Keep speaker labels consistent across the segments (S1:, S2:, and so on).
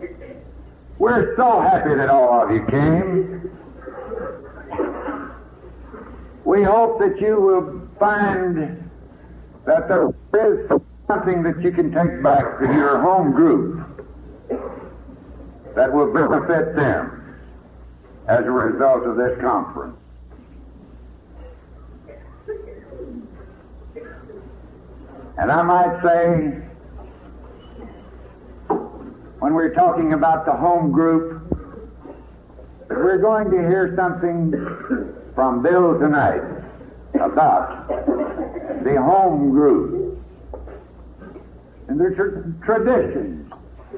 S1: We're so happy that all of you came. We hope that you will find that there is something that you can take back to your home group that will benefit them as a result of this conference. And I might say, when we're talking about the home group, that we're going to hear something from Bill tonight about the home group and their traditions.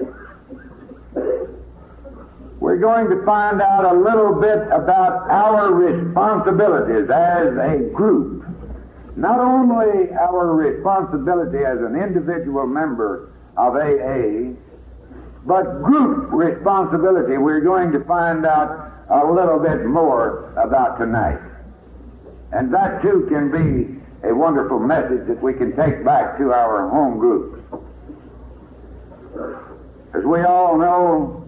S1: We're going to find out a little bit about our responsibilities as a group. Not only our responsibility as an individual member of AA, but group responsibility we're going to find out a little bit more about tonight. And that too can be a wonderful message that we can take back to our home groups. As we all know,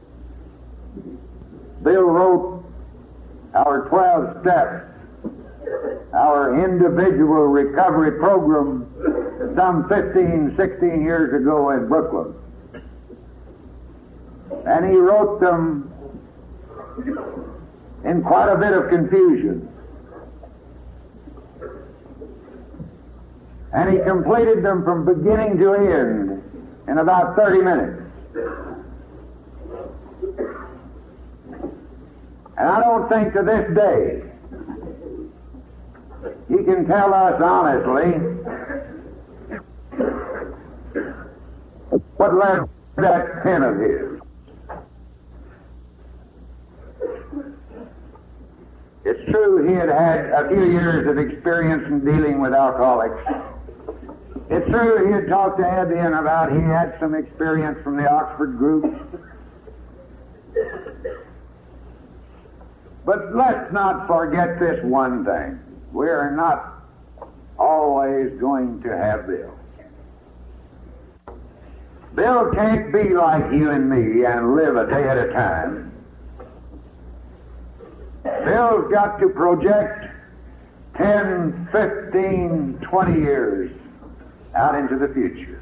S1: Bill wrote our 12 steps, our individual recovery program, some 15, 16 years ago in Brooklyn. And he wrote them in quite a bit of confusion. And he completed them from beginning to end in about 30 minutes. And I don't think to this day he can tell us honestly what led to that pen of his. It's true he had had a few years of experience in dealing with alcoholics. It's true he had talked to Ebion about he had some experience from the Oxford group. But let's not forget this one thing. We're not always going to have Bill. Bill can't be like you and me and live a day at a time. Bill's got to project 10, 15, 20 years out into the future.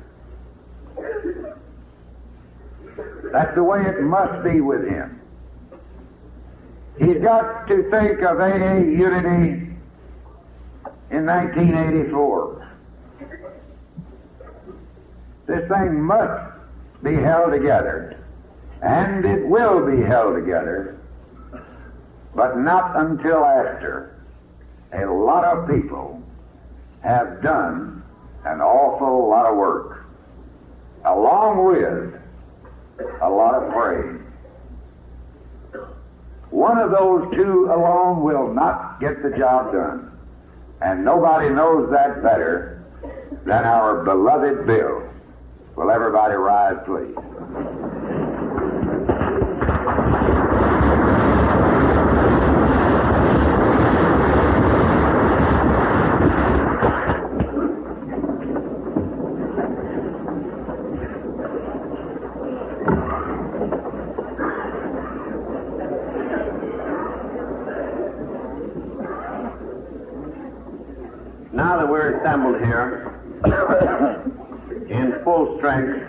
S1: That's the way it must be with him. He's got to think of AA unity in 1984. This thing must be held together, and it will be held together, but not until after a lot of people have done an awful lot of work, along with a lot of praise. One of those two alone will not get the job done, and nobody knows that better than our beloved Bill. Will everybody rise, please?
S2: Now that we're assembled here in full strength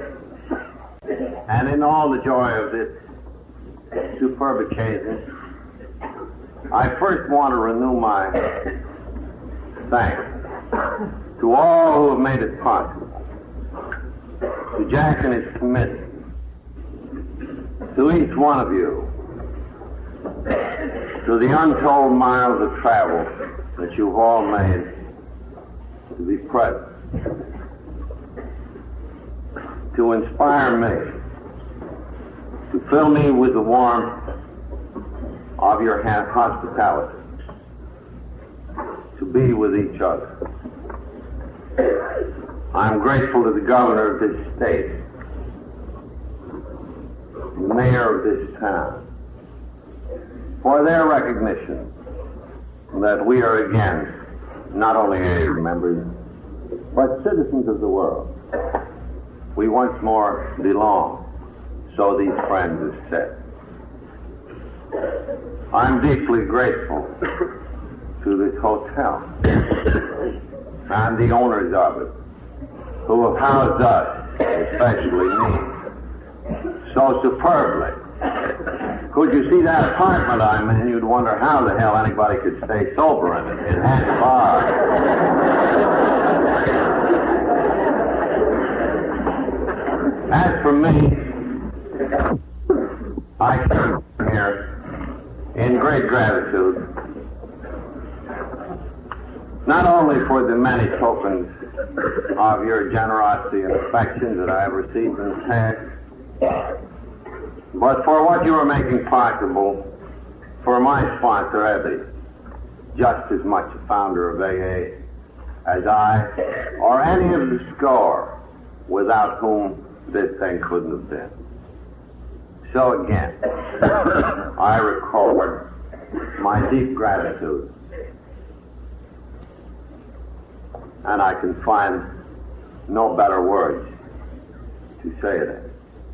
S2: and in all the joy of this superb occasion, I first want to renew my thanks to all who have made it possible, to Jack and his committee, to each one of you, to the untold miles of travel that you've all made to be present, to inspire me, to fill me with the warmth of your hospitality, to be with each other. I'm grateful to the governor of this state, the mayor of this town, for their recognition that we are again not only AA members, but citizens of the world. We once more belong so these friends have said. I'm deeply grateful to this hotel and the owners of it, who have housed us, especially me, so superbly. Could you see that apartment I'm in, you'd wonder how the hell anybody could stay sober in it. It had a bar. As for me, I came here in great gratitude, not only for the many tokens of your generosity and affection that I have received in the past, but for what you are making possible for my sponsor, Eddie, just as much a founder of AA as I, or any of the score without whom this thing couldn't have been. So again, I record my deep gratitude, and I can find no better words to say it in.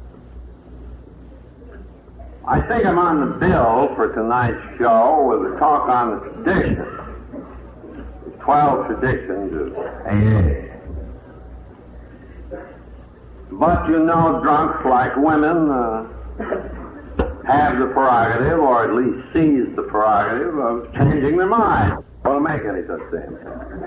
S2: I think I'm on the bill for tonight's show with a talk on the traditions, 12 traditions of AA. But you know, drunks like women have the prerogative, or at least seize the prerogative, of changing their mind. Don't make any such thing.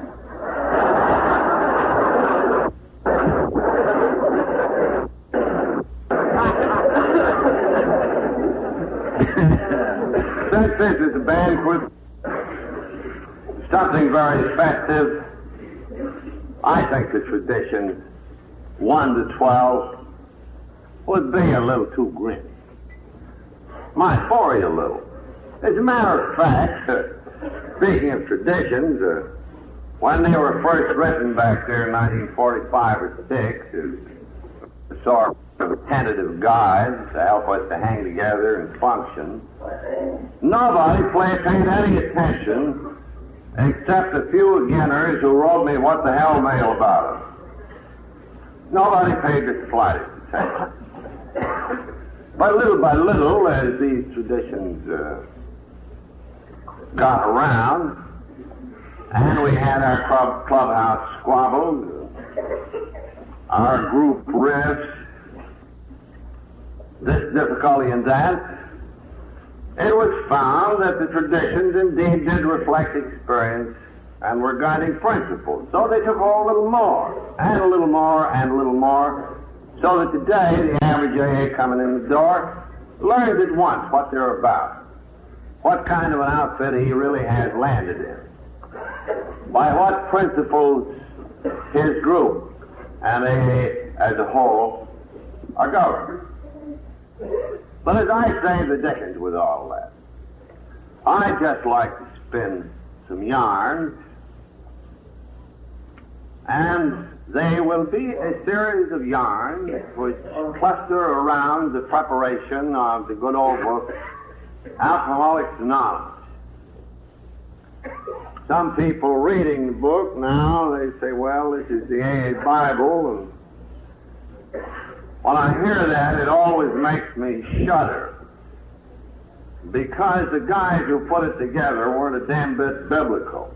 S2: Since this is a banquet, something very festive, I think the traditions 1 to 12 would be a little too grim. Might bore you a little. As a matter of fact, speaking of traditions, when they were first written back there in 1945 or 6, as a sort of tentative guides to help us to hang together and function, nobody paid any attention except a few beginners who wrote me what the hell mail about them. Nobody paid the slightest attention. But little by little, as these traditions got around, and we had our clubhouse squabbles, our group riffs, this difficulty and that, it was found that the traditions indeed did reflect experience and were guiding principles. So they took a little more, and a little more, and a little more, so that today the average AA coming in the door learns at once what they're about, what kind of an outfit he really has landed in, by what principles his group and AA as a whole are governed. But as I say the dickens with all that, I'd just like to spin some yarns, and they will be a series of yarns which cluster around the preparation of the good old book, Alcoholics Anonymous. Some people reading the book now, they say, well, this is the AA Bible, and when I hear that, it always makes me shudder, because the guys who put it together weren't a damn bit biblical.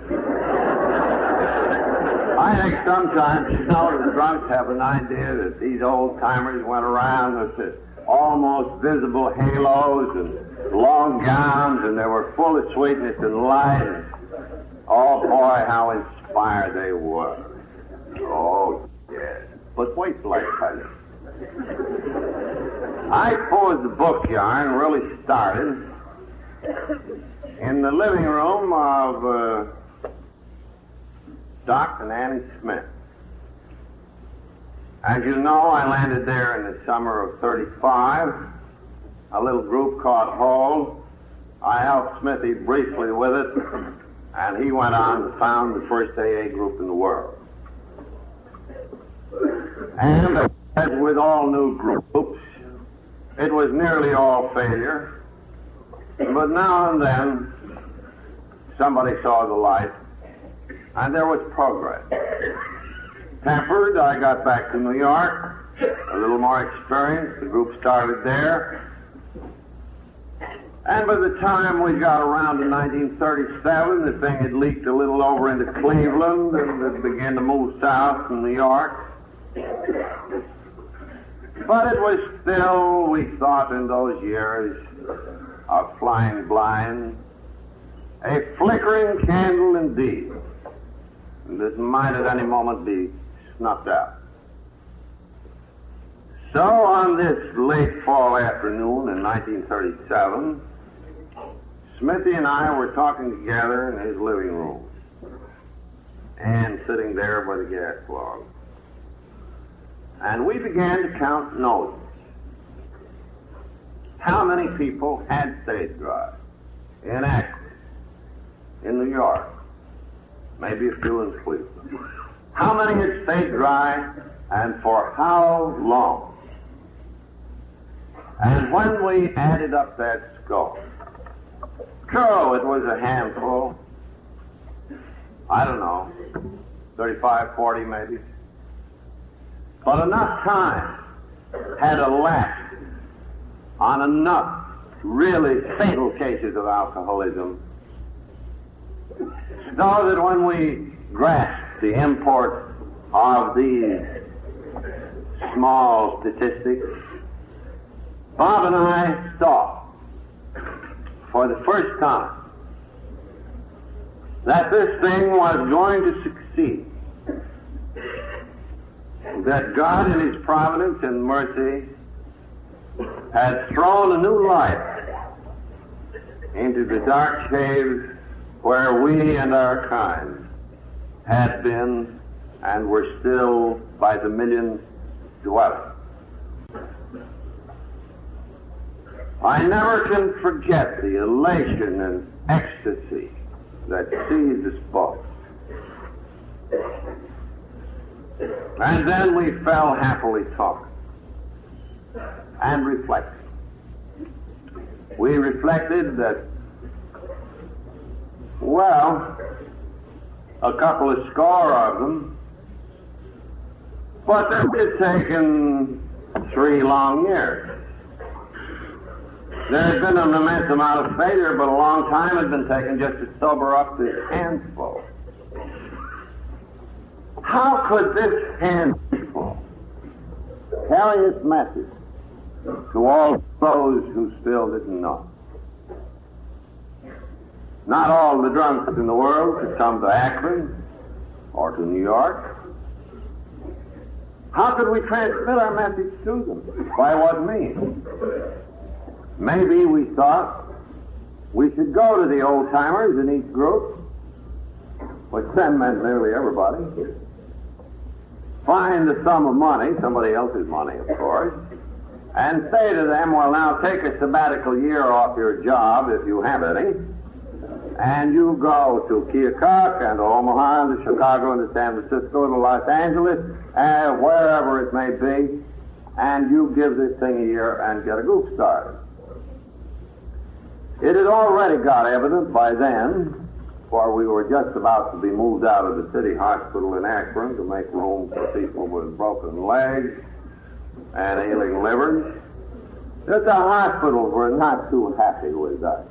S2: I think sometimes, you know, the drunks have an idea that these old-timers went around with this almost visible halos and long gowns, and they were full of sweetness and light, and oh boy, how inspired they were. Oh, yes. But wait till I tell you. I suppose the book yarn really started in the living room of Doc and Annie Smith. As you know, I landed there in the summer of 35, a little group called Hall. I helped Smithy briefly with it, and he went on to found the first AA group in the world. And as with all new groups, it was nearly all failure, but now and then somebody saw the light, and there was progress. Tempered, I got back to New York, a little more experience. The group started there. And by the time we got around to 1937, the thing had leaked a little over into Cleveland, and it began to move south from New York. But it was still, we thought in those years of flying blind, a flickering candle indeed, that might at any moment be snuffed out. So on this late fall afternoon in 1937, Smithy and I were talking together in his living room and sitting there by the gas log. And we began to count noses. How many people had stage drive in Akron, in New York, maybe a few in Cleveland? How many had stayed dry, and for how long? And when we added up that score, true, it was a handful, I don't know, 35, 40 maybe. But enough time had elapsed on enough really fatal cases of alcoholism so that when we grasped the import of these small statistics, Bob and I saw for the first time that this thing was going to succeed, that God in His providence and mercy had thrown a new light into the dark caves where we and our kind had been and were still by the millions dwelling. I never can forget the elation and ecstasy that seized us both. And then we fell happily talking and reflecting. We reflected that, well, a couple of score of them, but it had taken 3 long years. There had been an immense amount of failure, but a long time had been taken just to sober up this handful. How could this handful carry its message to all those who still didn't know? Not all the drunks in the world could come to Akron or to New York. How could we transmit our message to them? By what means? Maybe we thought we should go to the old-timers in each group, which then meant nearly everybody, find the sum of money, somebody else's money, of course, and say to them, well, now take a sabbatical year off your job, if you have any, and you go to Keokuk and to Omaha and to Chicago and to San Francisco and to Los Angeles, and wherever it may be, and you give this thing a year and get a group started. It had already got evident by then, for we were just about to be moved out of the city hospital in Akron to make room for people with broken legs and ailing livers, that the hospitals were not too happy with us.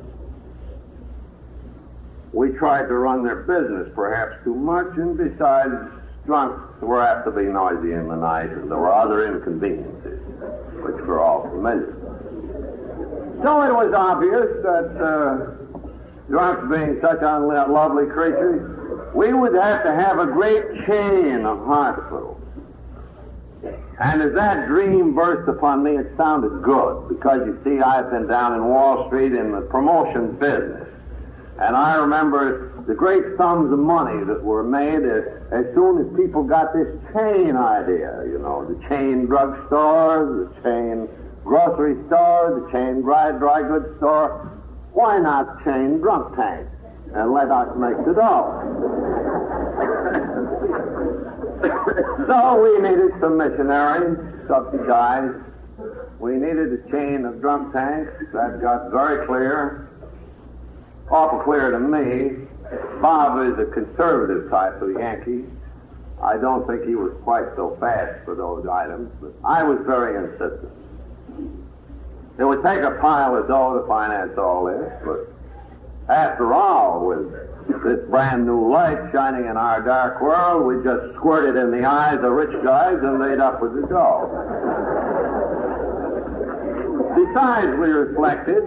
S2: We tried to run their business perhaps too much, and besides, drunks were apt to be noisy in the night, and there were other inconveniences, which were all familiar. So it was obvious that drunks being such unlovely creatures, we would have to have a great chain of hospitals. And as that dream burst upon me, it sounded good, because you see, I've been down in Wall Street in the promotion business. And I remember the great sums of money that were made as soon as people got this chain idea, you know, the chain drugstore, the chain grocery store, the chain dry goods store. Why not chain drunk tanks and let us make the dough? So we needed some missionaries, subsidized. We needed a chain of drunk tanks. That got very clear, awful clear to me. Bob is a conservative type of Yankee. I don't think he was quite so fast for those items, but I was very insistent. It would take a pile of dough to finance all this, but after all, with this brand new light shining in our dark world, we just squirted in the eyes of rich guys and made up with the dough. Besides, we reflected,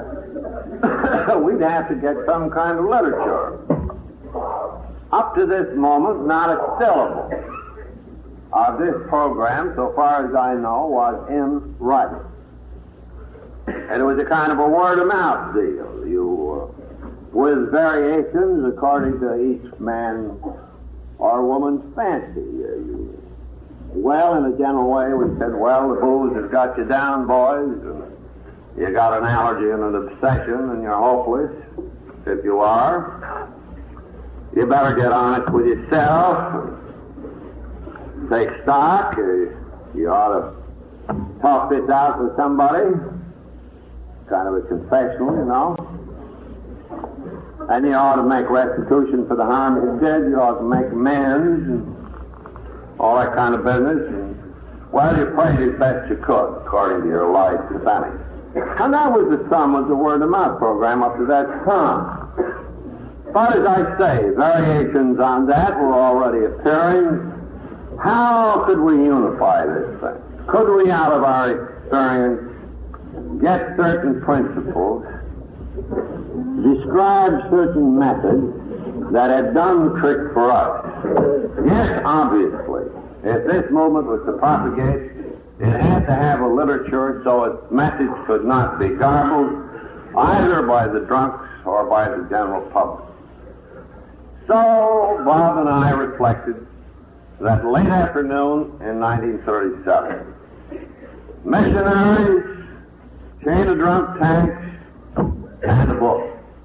S2: we'd have to get some kind of literature. Up to this moment, not a syllable of this program, so far as I know, was in writing. And it was a kind of a word-of-mouth deal. With variations according to each man or woman's fancy. Well, in a general way, we said, well, the booze has got you down, boys, and you got an allergy and an obsession, and you're hopeless. If you are, you better get honest with yourself. Take stock. You ought to talk this out with somebody. Kind of a confessional, you know. And you ought to make restitution for the harm you did. You ought to make amends and all that kind of business. And, well, you prayed as best you could, according to your life and sanity. And that was the sum of the word-of-mouth program up to that time. But as I say, variations on that were already appearing. How could we unify this thing? Could we, out of our experience, get certain principles, describe certain methods that had done the trick for us? Yes, obviously. If this movement was to propagate, it had to have a literature so its message could not be garbled either by the drunks or by the general public. So Bob and I reflected that late afternoon in 1937. Missionaries, chain of drunk tanks, and a book.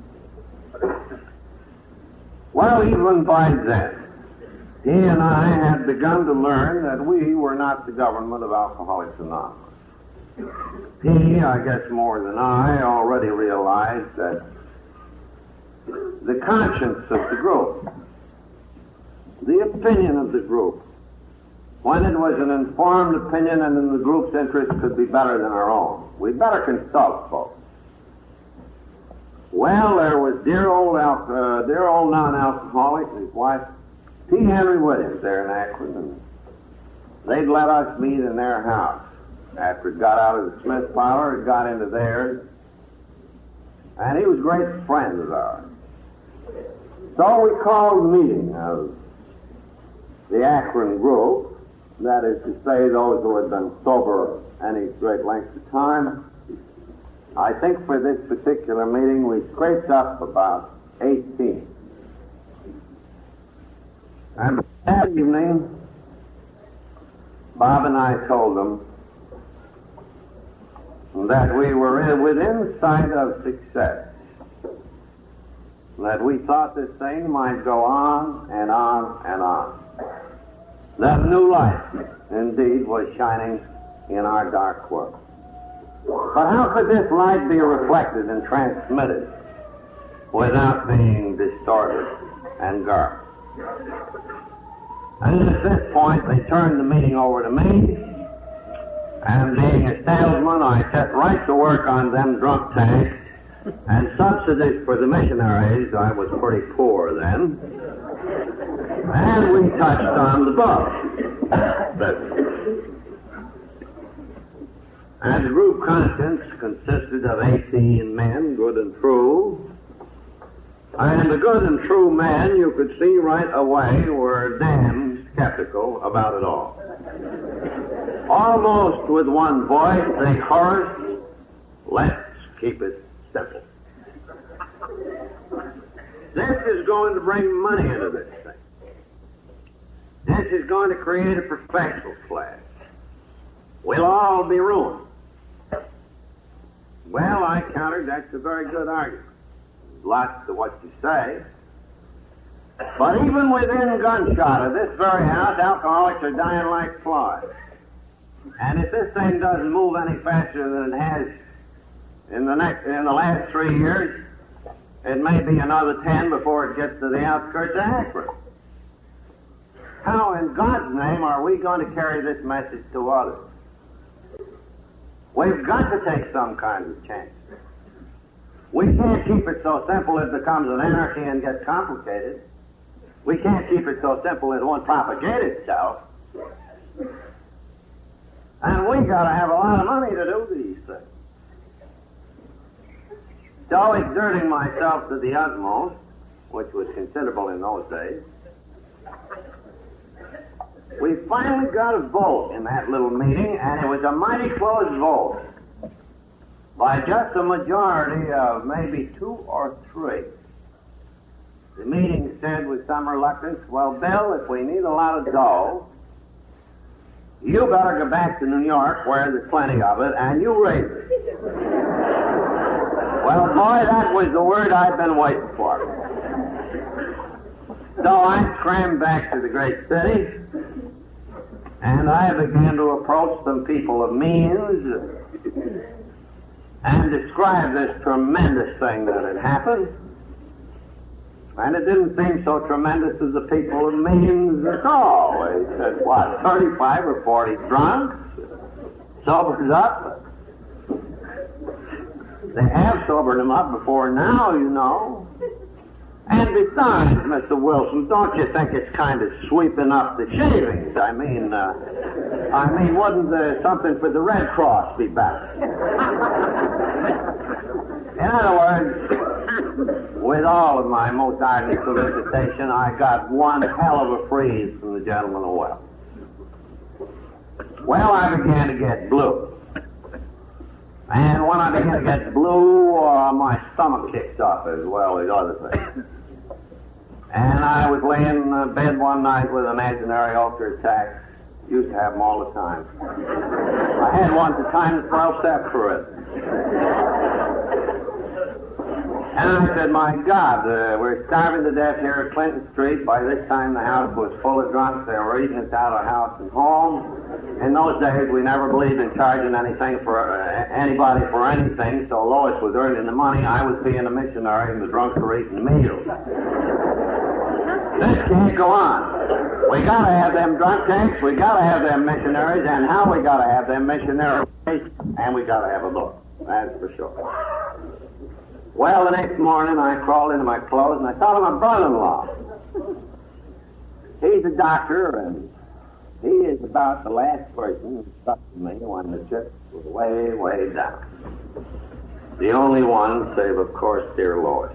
S2: Well, even by then, he and I had begun to learn that we were not the government of Alcoholics Anonymous. He, I guess more than I, already realized that the conscience of the group, the opinion of the group, when it was an informed opinion and in the group's interest, could be better than our own. We'd better consult folks. Well, there was dear old non-alcoholic and his wife, P. Henry Williams, there in Akron, and they'd let us meet in their house. After it got out of the Smith parlor, it got into theirs, and he was a great friend of ours. So we called a meeting of the Akron group, that is to say, those who had been sober any great length of time. I think for this particular meeting we scraped up about 18. And that evening, Bob and I told them that we were within sight of success, that we thought this thing might go on and on and on. That new light, indeed, was shining in our dark world. But how could this light be reflected and transmitted without being distorted and garbled? And at this point, they turned the meeting over to me, and being a salesman, I set right to work on them drunk tanks and subsidies for the missionaries. I was pretty poor then. And we touched on the book. And the group conscience consisted of 18 men, good and true. And the good and true men, you could see right away, were damn skeptical about it all. Almost with one voice, they chorused, "Let's keep it simple." This is going to bring money into this thing. This is going to create a professional class. We'll all be ruined. Well, I countered, that's a very good argument. Lots to what you say. But even within gunshot of this very house, alcoholics are dying like flies. And if this thing doesn't move any faster than it has in the last 3 years, it may be another 10 before it gets to the outskirts of Akron. how in God's name are we going to carry this message to others? We've got to take some kind of change. We can't keep it so simple it becomes an anarchy and gets complicated. We can't keep it so simple it won't propagate itself. And we got to have a lot of money to do these things. So, exerting myself to the utmost, which was considerable in those days, we finally got a vote in that little meeting, and it was a mighty close vote. By just a majority of maybe 2 or 3. The meeting said with some reluctance, well, Bill, if we need a lot of dough, you better go back to New York where there's plenty of it, and you raise it. Well, boy, that was the word I'd been waiting for. So I scrammed back to the great city, and I began to approach some people of means and describe this tremendous thing that had happened. And it didn't seem so tremendous to the people of means at all. They said, what, 35 or 40 drunks? Sobered up? They have sobered them up before now, you know. And besides, Mr. Wilson, don't you think it's kind of sweeping up the shavings? I mean, wouldn't something for the Red Cross be better? In other words, with all of my most ardent solicitation, I got one hell of a freeze from the gentleman of wealth. Well, I began to get blue. And when I began to get blue, my stomach kicked up as well as other things. And I was laying in bed one night with imaginary ulcer attacks. Used to have them all the time. I had one at the time that 12 steps for it. And I said, my God, we're starving to death here at Clinton Street. By this time the house was full of drunks. They were eating us out of house and home. In those days, we never believed in charging anything for anybody for anything, so Lois was earning the money. I was being a missionary, and the drunks were eating meals. This can't go on. We got to have them drunk tanks, we got to have them missionaries, and how we got to have them missionaries, and we got to have a book. That's for sure. Well, the next morning I crawled into my clothes and I thought of my brother-in-law. He's a doctor, and he is about the last person who stuck to me when the chip was way, way down. The only one, save, of course, dear Lois.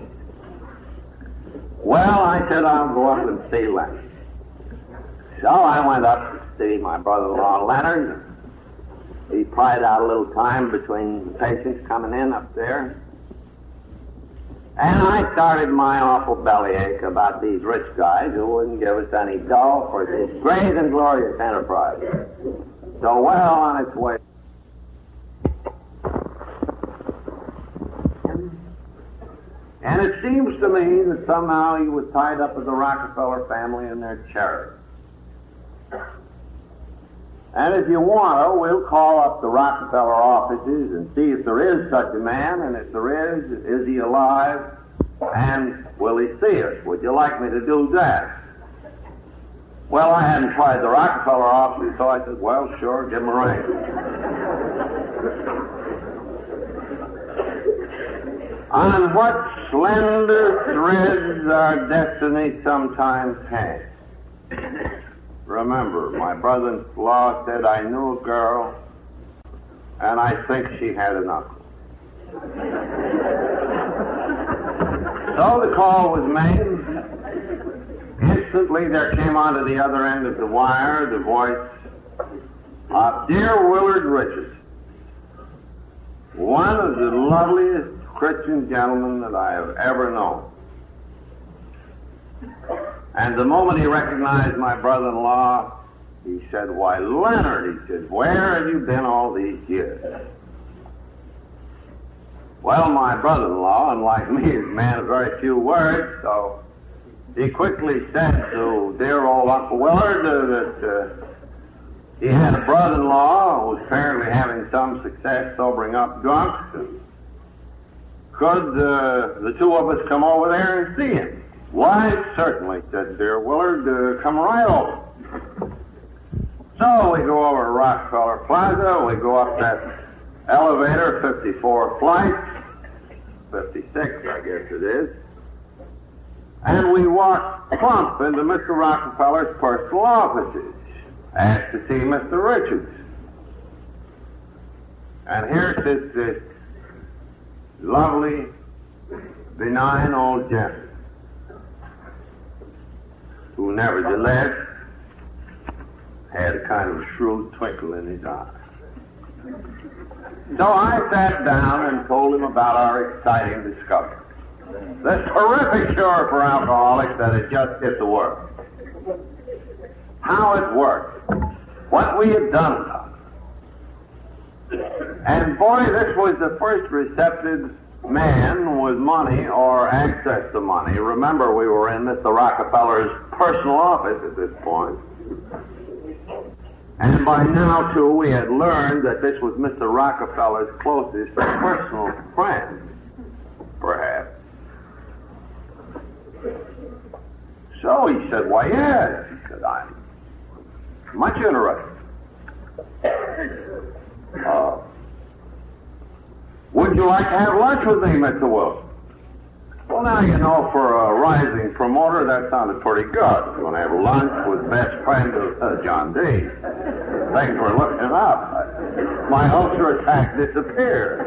S2: Well, I said I'll go up and see Leonard. So I went up to see my brother-in-law, Leonard. He pried out a little time between the patients coming in up there. And I started my awful bellyache about these rich guys who wouldn't give us any dough for this great and glorious enterprise. So well on its way. And it seems to me that somehow he was tied up with the Rockefeller family and their charity. And if you want to, we'll call up the Rockefeller offices and see if there is such a man, and if there is he alive, and will he see us? Would you like me to do that? Well, I hadn't tried the Rockefeller offices, so I said, well, sure, give him a ring. On what slender threads our destiny sometimes hangs. Remember, my brother-in-law said I knew a girl, and I think she had an uncle. So the call was made. Instantly there came onto the other end of the wire the voice of dear Willard Richards, one of the loveliest Christian gentlemen that I have ever known. And the moment he recognized my brother-in-law, he said, why, Leonard, he said, where have you been all these years? Well, my brother-in-law, unlike me, is a man of very few words, so he quickly said to dear old Uncle Willard that he had a brother-in-law who was apparently having some success sobering up drunks. Could the two of us come over there and see him? Why, certainly, said dear Willard. Come right over. So we go over to Rockefeller Plaza, we go up that elevator, 54 flights, 56 I guess it is, and we walk plump into Mr. Rockefeller's personal offices, asked to see Mr. Richards. And here sits this lovely, benign old gentleman who nevertheless had a kind of shrewd twinkle in his eye. So I sat down and told him about our exciting discovery. This terrific cure for alcoholics that had just hit the world. How it worked. What we had done about it. And boy, this was the first receptive man with money or access to money. Remember, we were in Mr. Rockefeller's personal office at this point. And by now, too, we had learned that this was Mr. Rockefeller's closest personal friend, perhaps. So he said, why, yes. He said, I'm much interested. Would you like to have lunch with me, Mr. Wilson? Well, now, you know, for a rising promoter, that sounded pretty good. We're going to have lunch with best friend of John D. Things were looking up. My ulcer attack disappeared.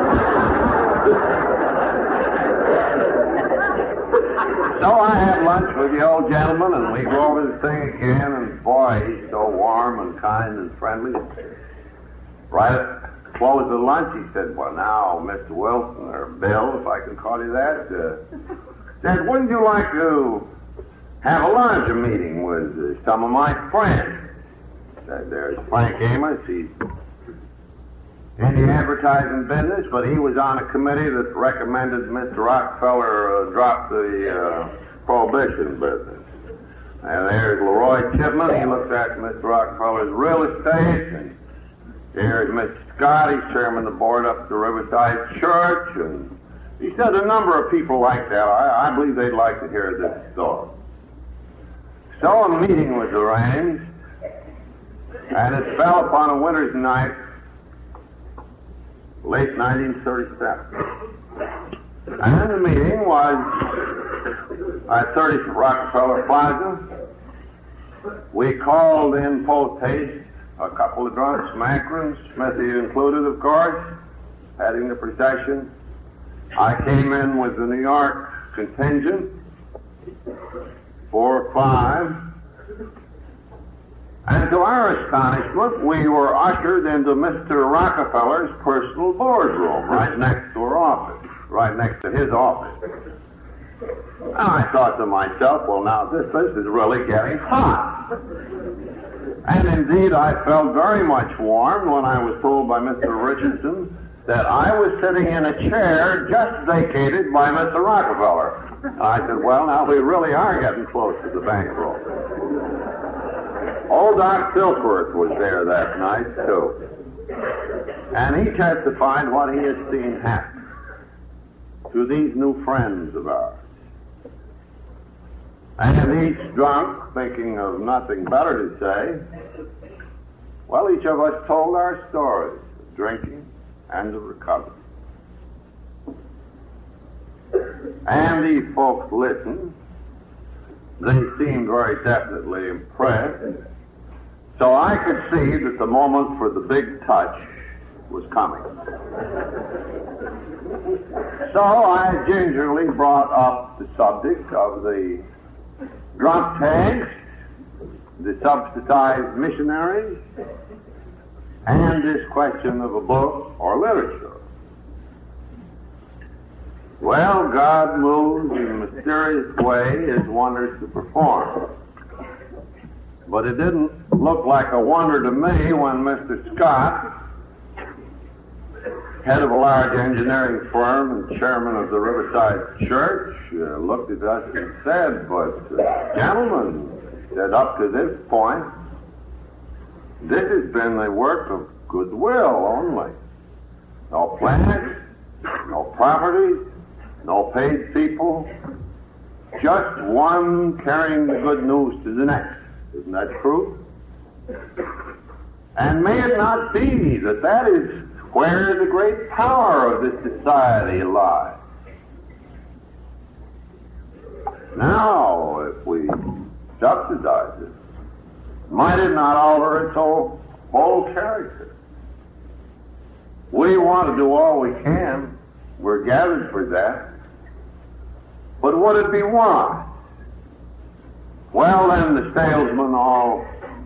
S2: So I had lunch with the old gentleman, and we go over the thing again, and boy, he's so warm and kind and friendly. Right at the close of lunch, he said, well, now, Mr. Wilson, or Bill, if I can call you that, said, wouldn't you like to have a lunch meeting with some of my friends? Said, there's Frank Amos. He's in the advertising business, but he was on a committee that recommended Mr. Rockefeller drop the prohibition business. And there's Leroy Chipman. He looks after Mr. Rockefeller's real estate. And here's Mr. Scott. He's chairman of the board up at the Riverside Church. And he said a number of people like that. I believe they'd like to hear this story. So a meeting was arranged, and it fell upon a winter's night, late 1937. And the meeting was at 30 Rockefeller Plaza. We called in post haste a couple of drunks, Macron, Smithy included, of course, heading the procession. I came in with the New York contingent, 4 or 5. And to our astonishment, we were ushered into Mr. Rockefeller's personal boardroom, right next to our office, right next to his office. And I thought to myself, well, now this is really getting hot. And indeed, I felt very much warmed when I was told by Mr. Richardson that I was sitting in a chair just vacated by Mr. Rockefeller. I said, well, now we really are getting close to the bankroll. Old Doc Silkworth was there that night, too. And he testified what he had seen happen to these new friends of ours. And each drunk, thinking of nothing better to say, well, each of us told our stories of drinking and of recovery. And these folks listened. They seemed very definitely impressed. So I could see that the moment for the big touch was coming. So I gingerly brought up the subject of the drunk tanks, the subsidized missionaries, and this question of a book or literature. Well, God moves in a mysterious way His wonders to perform. But it didn't look like a wonder to me when Mr. Scott, head of a large engineering firm and chairman of the Riverside Church, looked at us and said, but gentlemen, said, up to this point, this has been the work of goodwill only. No plants, no properties, no paid people, just one carrying the good news to the next. Isn't that true? And may it not be that that is where the great power of this society lies? Now, if we subsidize it, might it not alter its whole character? We want to do all we can. We're gathered for that. But would it be wise? Well, then the salesmen all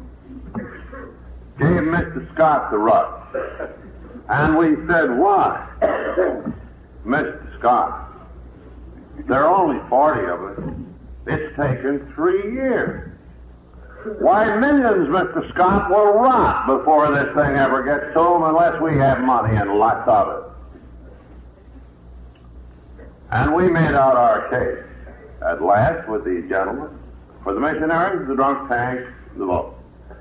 S2: gave Mr. Scott the rush. And we said, why? Mr. Scott, there are only 40 of us. It's taken 3 years. Why, millions, Mr. Scott, will rot before this thing ever gets sold unless we have money and lots of it. And we made out our case at last with these gentlemen for the missionaries, the drunk tanks, the vote.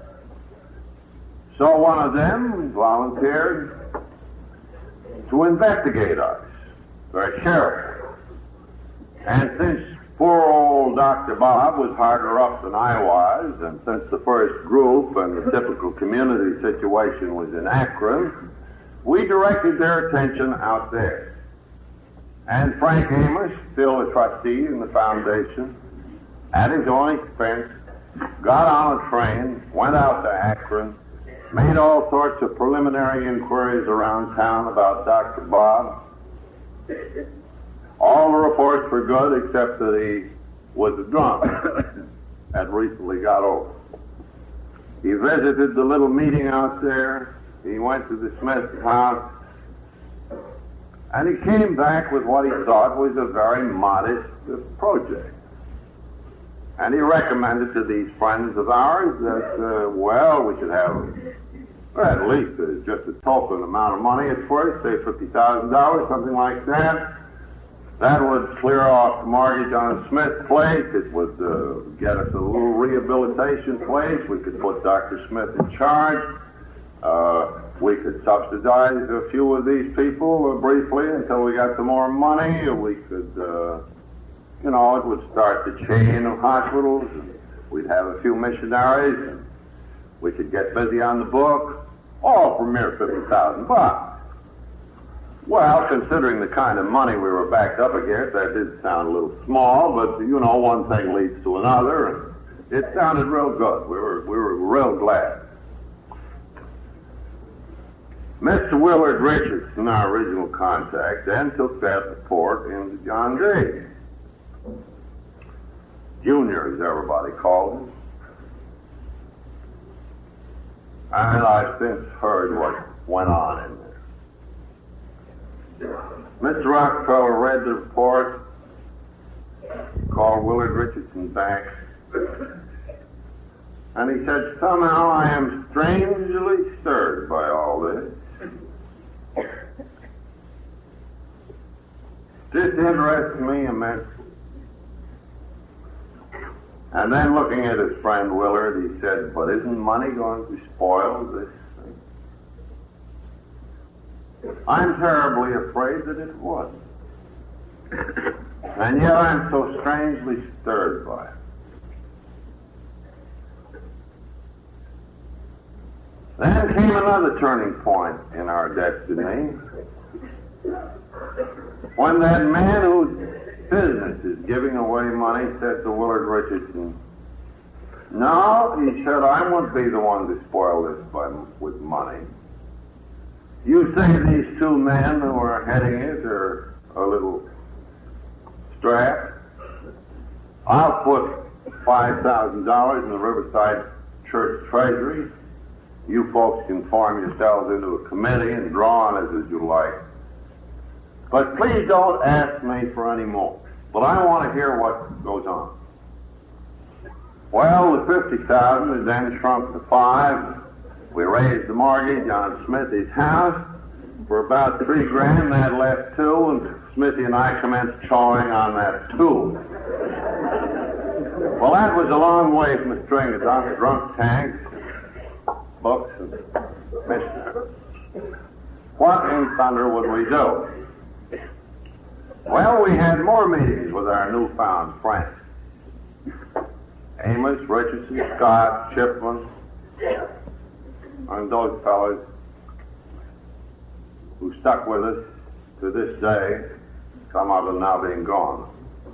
S2: So one of them volunteered to investigate us very carefully. And since poor old Dr. Bob was harder up than I was, and since the first group and the typical community situation was in Akron, we directed their attention out there. And Frank Amos, still a trustee in the foundation, at his own expense, got on a train, went out to Akron, made all sorts of preliminary inquiries around town about Dr. Bob. All the reports were good except that he was a drunk, had recently got over. He visited the little meeting out there. He went to the Smith house. And he came back with what he thought was a very modest project. And he recommended to these friends of ours that, we should have at least just a token amount of money at first, say $50,000, something like that. That would clear off the mortgage on Smith's place. It would get us a little rehabilitation place. We could put Dr. Smith in charge. We could subsidize a few of these people briefly until we got some more money. We could, it would start the chain of hospitals. And we'd have a few missionaries. And we could get busy on the book, all for mere $50,000. Well, considering the kind of money we were backed up against, that did sound a little small, but, one thing leads to another, and it sounded real good. We were real glad. Mr. Willard Richardson, our original contact, then took that report into John Day. Junior, as everybody called him. And I've since heard what went on in there. Mr. Rockefeller read the report, called Willard Richardson back, and he said, somehow I am strangely stirred by all this. This interests me immensely. And then looking at his friend Willard, he said, but isn't money going to spoil this thing? I'm terribly afraid that it would. And yet I'm so strangely stirred by it. Then came another turning point in our destiny, when that man whose business is giving away money said to Willard Richardson, no, he said, I won't be the one to spoil this with money. You say these two men who are heading it are a little strapped. I'll put $5,000 in the Riverside Church Treasury. You folks can form yourselves into a committee and draw on it as you like. But please don't ask me for any more. But I want to hear what goes on. Well, the $50,000 is then shrunk to $5,000. We raised the mortgage on Smithy's house for about $3,000. That left $2,000, and Smithy and I commenced chawing on that $2,000. Well, that was a long way from a string of drunk tanks, books, and missionaries. What in thunder would we do? Well, we had more meetings with our newfound friends. Amos, Richardson, Scott, Chipman, and those fellows who stuck with us to this day come out of now being gone.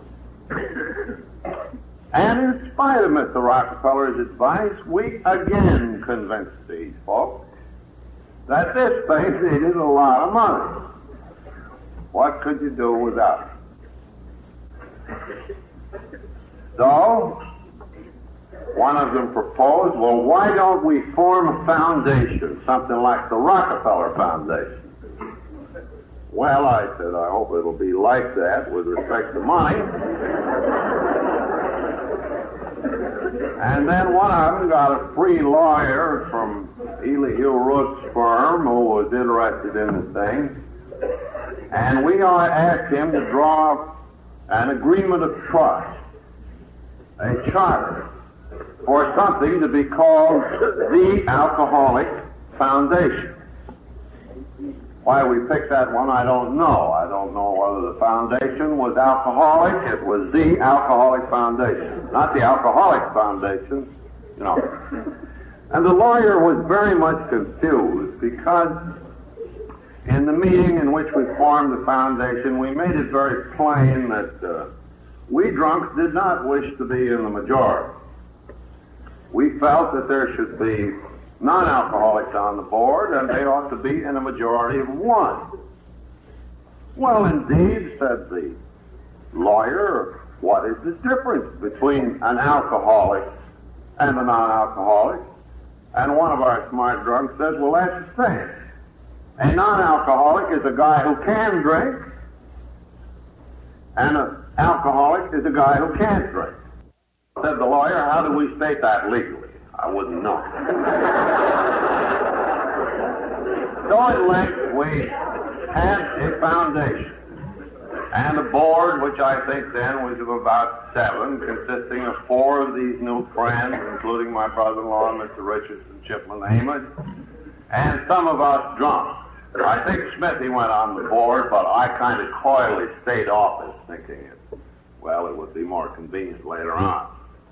S2: And in spite of Mr. Rockefeller's advice, we again convinced these folks that this place needed a lot of money. What could you do without it? So, one of them proposed, well, why don't we form a foundation, something like the Rockefeller Foundation? Well, I said, I hope it'll be like that with respect to money. And then one of them got a free lawyer from Elihu Root's firm who was interested in the thing. And we asked him to draw up an agreement of trust, a charter, for something to be called the Alcoholic Foundation. Why we picked that one, I don't know. I don't know whether the foundation was alcoholic. It was the Alcoholic Foundation, not the Alcoholic Foundation, no. And the lawyer was very much confused because in the meeting in which we formed the foundation, we made it very plain that we drunks did not wish to be in the majority. We felt that there should be non-alcoholics on the board, and they ought to be in a majority of one. Well, indeed, said the lawyer, what is the difference between an alcoholic and a non-alcoholic? And one of our smart drunks says, well, that's the same. A non-alcoholic is a guy who can drink, and an alcoholic is a guy who can't drink. Said the lawyer, how do we state that legally? I wouldn't know. So at length we had a foundation and a board, which I think then was of about 7, consisting of 4 of these new friends, including my brother-in-law, Mr. Richardson, Chipman, Amos, and some of us drunks. I think Smithy went on the board, but I kind of coyly stayed off it, thinking it would be more convenient later on.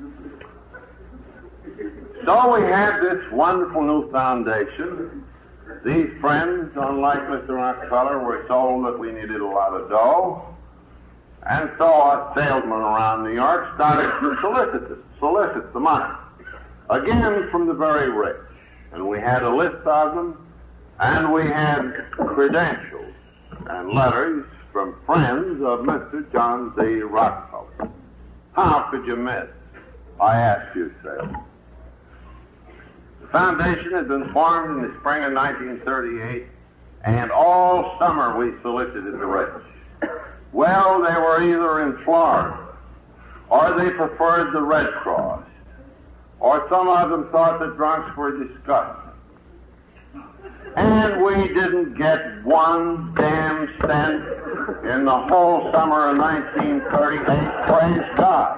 S2: So we had this wonderful new foundation. These friends, unlike Mr. Rockefeller, were told that we needed a lot of dough. And so us salesmen around New York started to solicit the money. Again, from the very rich. And we had a list of them, and we had credentials and letters from friends of Mr. John D. Rockefeller. How could you miss? I ask you, sir. The foundation had been formed in the spring of 1938, and all summer we solicited the rich. Well, they were either in Florida, or they preferred the Red Cross, or some of them thought that drunks were disgusting. And we didn't get 1 damn cent in the whole summer of 1938, praise God.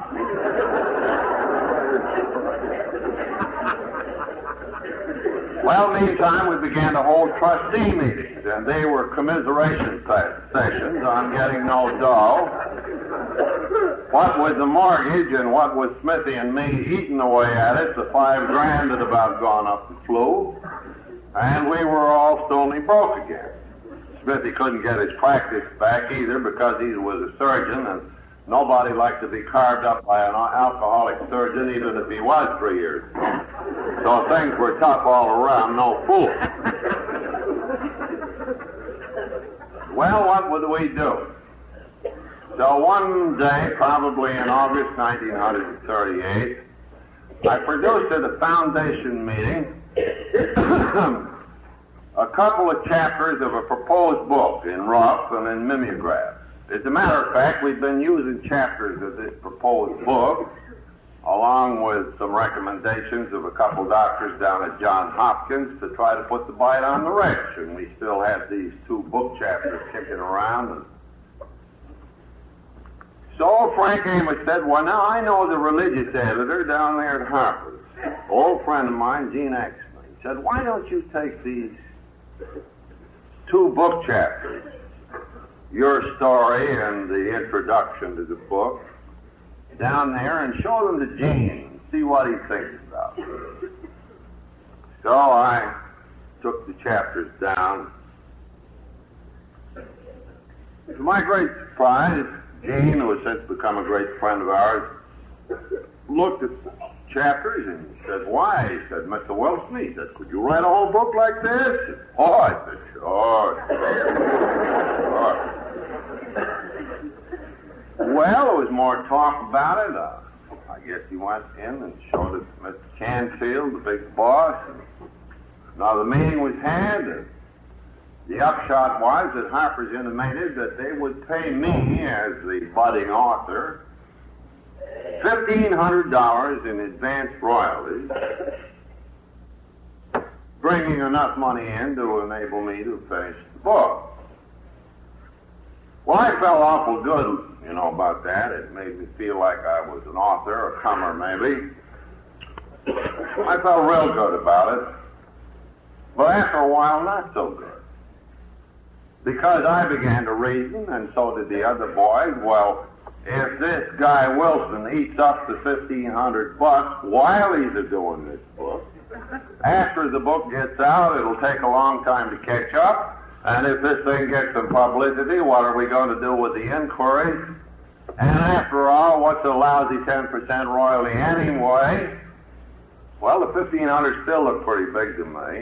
S2: Well, meantime, we began to hold trustee meetings, and they were commiseration sessions on getting no dough. What with the mortgage and what with Smithy and me eating away at it, the $5,000 had about gone up the flue, and we were all stony broke again. Smithy couldn't get his practice back either because he was a surgeon, and nobody liked to be carved up by an alcoholic surgeon, even if he was 3 years old. So things were tough all around, no fool. Well, what would we do? So one day, probably in August 1938, I produced at a foundation meeting a couple of chapters of a proposed book in rough and in mimeograph. As a matter of fact, we've been using chapters of this proposed book, along with some recommendations of a couple doctors down at Johns Hopkins to try to put the bite on the rich. And we still have these 2 book chapters kicking around. And so Frank Amos said, well, now I know the religious editor down there at Harper's, old friend of mine, Gene Exman. He said, why don't you take these 2 book chapters, your story and the introduction to the book, down there and show them to Gene see what he thinks about it. So I took the chapters down. To my great surprise, Gene, who has since become a great friend of ours, looked at the chapters and said, "Why?" He said, "Mr. Wilson," he said, "could you write a whole book like this?" "Oh," I said, "Sure. Well, there was more talk about it. I guess he went in and showed it to Mr. Canfield, the big boss. Now the meeting was had, and the upshot was that Harper's intimated that they would pay me, as the budding author, $1,500 in advance royalties, bringing enough money in to enable me to finish the book. Well, I felt awful good, about that. It made me feel like I was an author, a comer maybe. I felt real good about it. But after a while, not so good. Because I began to reason, and so did the other boys, well, if this guy Wilson eats up the $1,500 while he's doing this book, after the book gets out, it'll take a long time to catch up, and if this thing gets some publicity, what are we going to do with the inquiries? And after all, what's a lousy 10% royalty anyway? Well, the $1,500 still looked pretty big to me.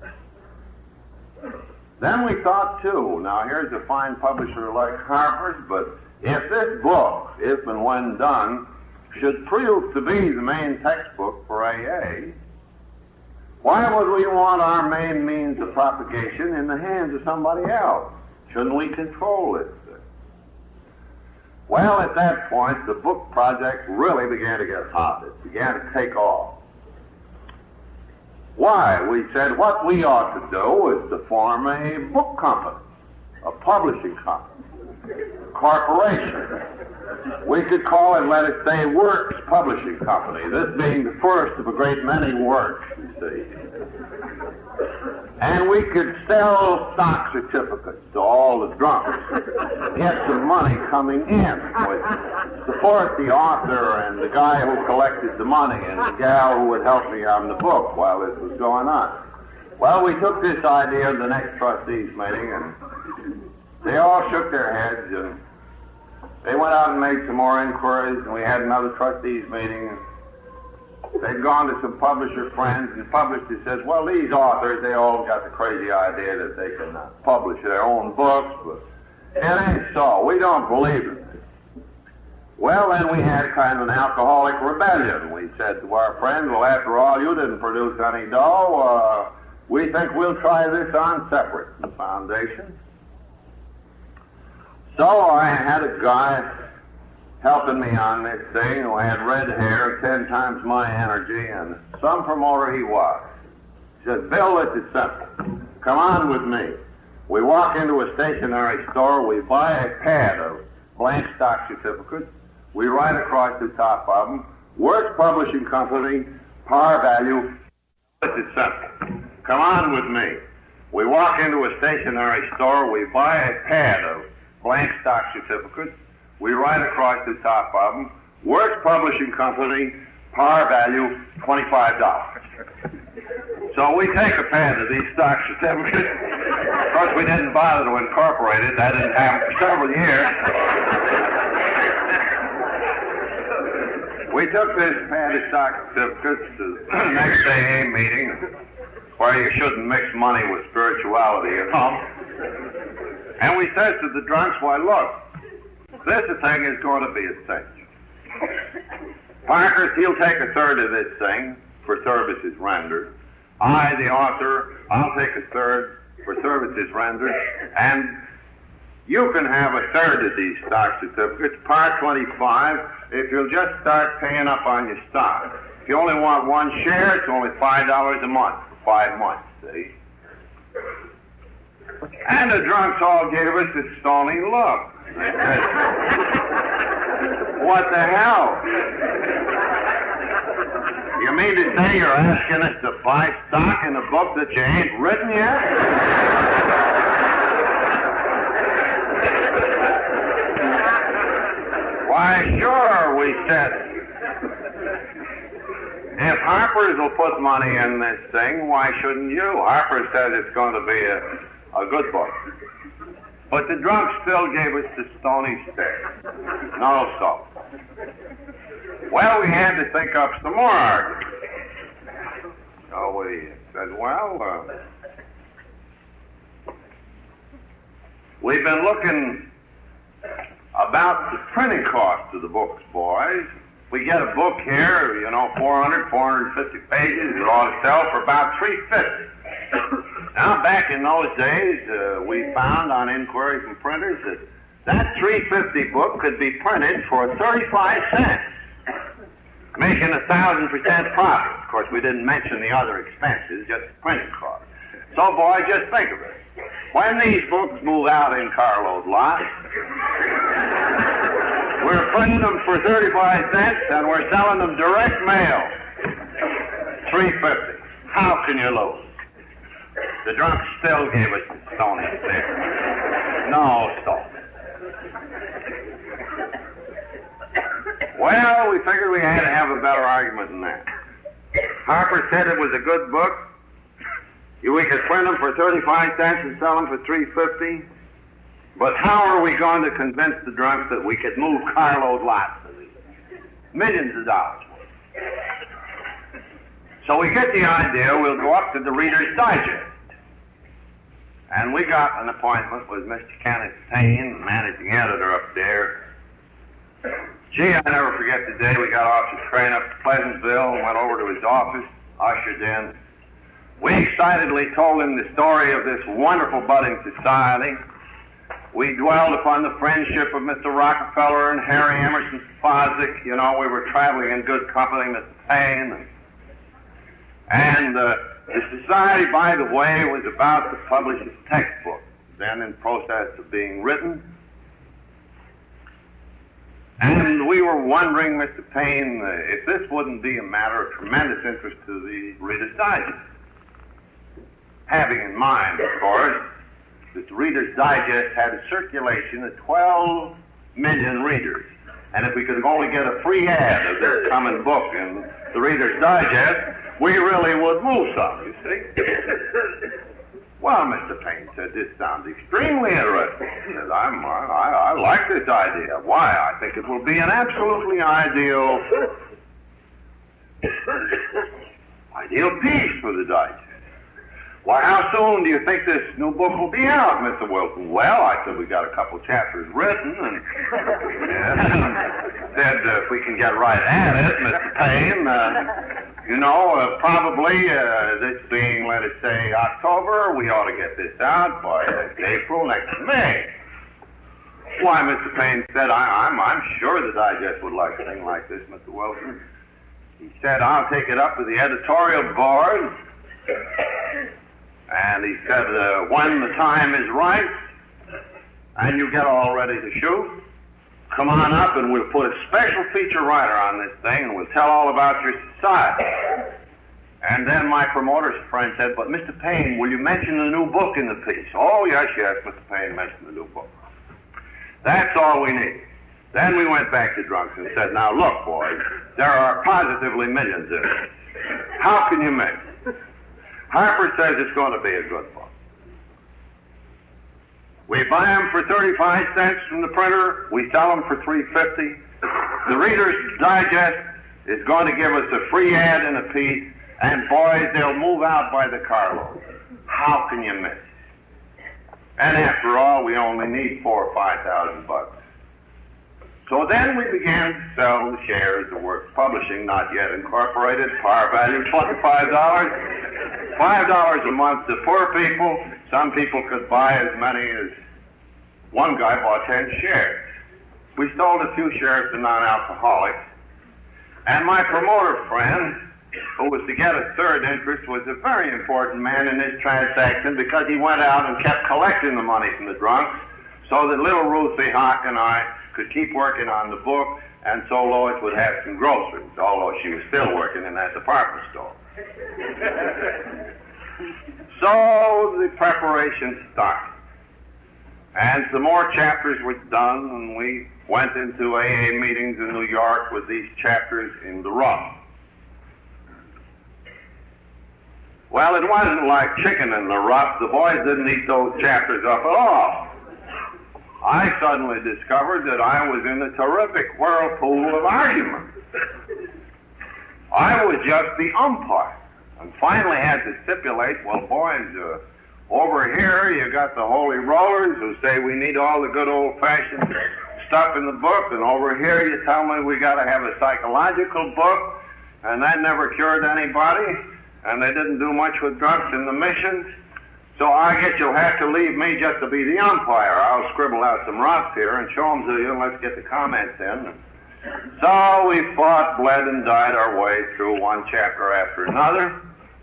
S2: Then we thought, too, now here's a fine publisher like Harper's, but if this book, if and when done, should prove to be the main textbook for AA, why would we want our main means of propagation in the hands of somebody else? Shouldn't we control this thing? Well, at that point, the book project really began to get hot. It began to take off. Why? We said what we ought to do is to form a book company, a publishing company, a corporation. We could call it, let us say, Works Publishing Company, this being the first of a great many works, you see. And we could sell stock certificates to all the drunks, get some money coming in, with support the author and the guy who collected the money and the gal who would help me on the book while this was going on. Well, we took this idea to the next trustees meeting, and they all shook their heads, and they went out and made some more inquiries, and we had another trustees meeting. They'd gone to some publisher friends, and the publisher says, well, these authors, they all got the crazy idea that they can publish their own books, but it ain't so. We don't believe in it. Well, then we had kind of an alcoholic rebellion. We said to our friends, well, after all, you didn't produce any dough. We think we'll try this on separate, the foundation. So I had a guy helping me on this thing who had red hair, 10 times my energy, and some promoter he was. He said, Bill, this is simple. Come on with me. We walk into a stationery store, we buy a pad of blank stock certificates, we write across the top of them, Works Publishing Company, par value. This is simple. Come on with me. We walk into a stationery store, we buy a pad of blank stock certificates, we write across the top of them, Works Publishing Company, par value, $25. So we take a pad of these stock certificates. Of course, we didn't bother to incorporate it. That didn't happen for several years. We took this pad of stock certificates to the next AA meeting, where you shouldn't mix money with spirituality, And we said to the drunks, why, look, this thing is going to be a cinch. Parker's, he'll take a third of this thing for services rendered. I, the author, I'll take a third for services rendered. And you can have a third of these stock certificates, par 25, if you'll just start paying up on your stock. If you only want one share, it's only $5 a month for 5 months, see? And the drunks all gave us a stony look. They said, what the hell? You mean to say you're asking us to buy stock in a book that you ain't written yet? Why, sure, we said. Harper's will put money in this thing, why shouldn't you? Harper says it's going to be a good book. But the drunk still gave us the stony stare. No soap. Well, we had to think up some more arguments. So we said, well, we've been looking about the printing cost of the books, boys. We get a book here, 400, 450 pages. It ought to sell for about $3.50. Now, back in those days, we found on inquiry from printers that $3.50 book could be printed for 35 cents, making 1,000% profit. Of course, we didn't mention the other expenses, just the printing cost. So, boy, just think of it. When these books move out in carload lots, we're printing them for 35 cents and we're selling them direct mail, $3.50. How can you lose? The drunk still gave us the stony stare. No stone. Well, we figured we had to have a better argument than that. Harper said it was a good book. We could print them for 35 cents and sell them for $3.50. But how are we going to convince the drunks that we could move carload lots of these? Millions of dollars. So we get the idea we'll go up to the Reader's Digest. And we got an appointment with Mr. Kenneth Payne, managing editor up there. Gee, I never forget the day we got off the train up to Pleasantville and went over to his office, ushered in. We excitedly told him the story of this wonderful budding society. We dwelled upon the friendship of Mr. Rockefeller and Harry Emerson Fosdick. We were traveling in good company, Mr. Payne. And the society, by the way, was about to publish its textbook, then in process of being written. And we were wondering, Mr. Payne, if this wouldn't be a matter of tremendous interest to the Reader's Digest. Having in mind, of course, that the Reader's Digest had a circulation of 12 million readers. And if we could only get a free ad of this coming book in the Reader's Digest, we really would move some, you see. Well, Mr. Payne said, this sounds extremely interesting. He said, I like this idea. Why? I think it will be an absolutely ideal piece for the Digest. Why, how soon do you think this new book will be out, Mr. Wilson? Well, I said, we got a couple chapters written, and said if we can get right at it, Mr. Payne, probably this being, let us say, October, we ought to get this out by next April, next May. Why, Mr. Payne said, I'm sure the Digest would like a thing like this, Mr. Wilson. He said, I'll take it up with the editorial board. And he said, when the time is right and you get all ready to shoot, come on up and we'll put a special feature writer on this thing and we'll tell all about your society. And then my promoter's friend said, but Mr. Payne, will you mention the new book in the piece? Oh, yes, Mr. Payne mentioned the new book. That's all we need. Then we went back to drunks and said, now look, boys, there are positively millions in it. How can you make it? Harper says it's going to be a good book. We buy them for 35 cents from the printer. We sell them for $3.50. The Reader's Digest is going to give us a free ad in a piece, and boys, they'll move out by the carload. How can you miss? And after all, we only need $4,000 or $5,000. So then we began to sell the shares of Works Publishing, not yet incorporated, par value $25, $5 a month to poor people. Some people could buy as many as one guy bought 10 shares. We sold a few shares to non-alcoholics. And my promoter friend, who was to get a third interest, was a very important man in this transaction because he went out and kept collecting the money from the drunks so that little Ruthie Hawk and I could keep working on the book, and so Lois would have some groceries, although she was still working in that department store. So the preparation started. And some more chapters were done, and we went into AA meetings in New York with these chapters in the rough. Well, it wasn't like chicken in the rough. The boys didn't eat those chapters up at all. I suddenly discovered that I was in a terrific whirlpool of argument. I was just the umpire, and finally had to stipulate, well, boys, over here you got the holy rollers who say we need all the good old-fashioned stuff in the book, and over here you tell me we got to have a psychological book, and that never cured anybody, and they didn't do much with drunks in the missions. So I guess you'll have to leave me just to be the umpire. I'll scribble out some roughs here and show them to you, and let's get the comments in. So we fought, bled, and died our way through one chapter after another.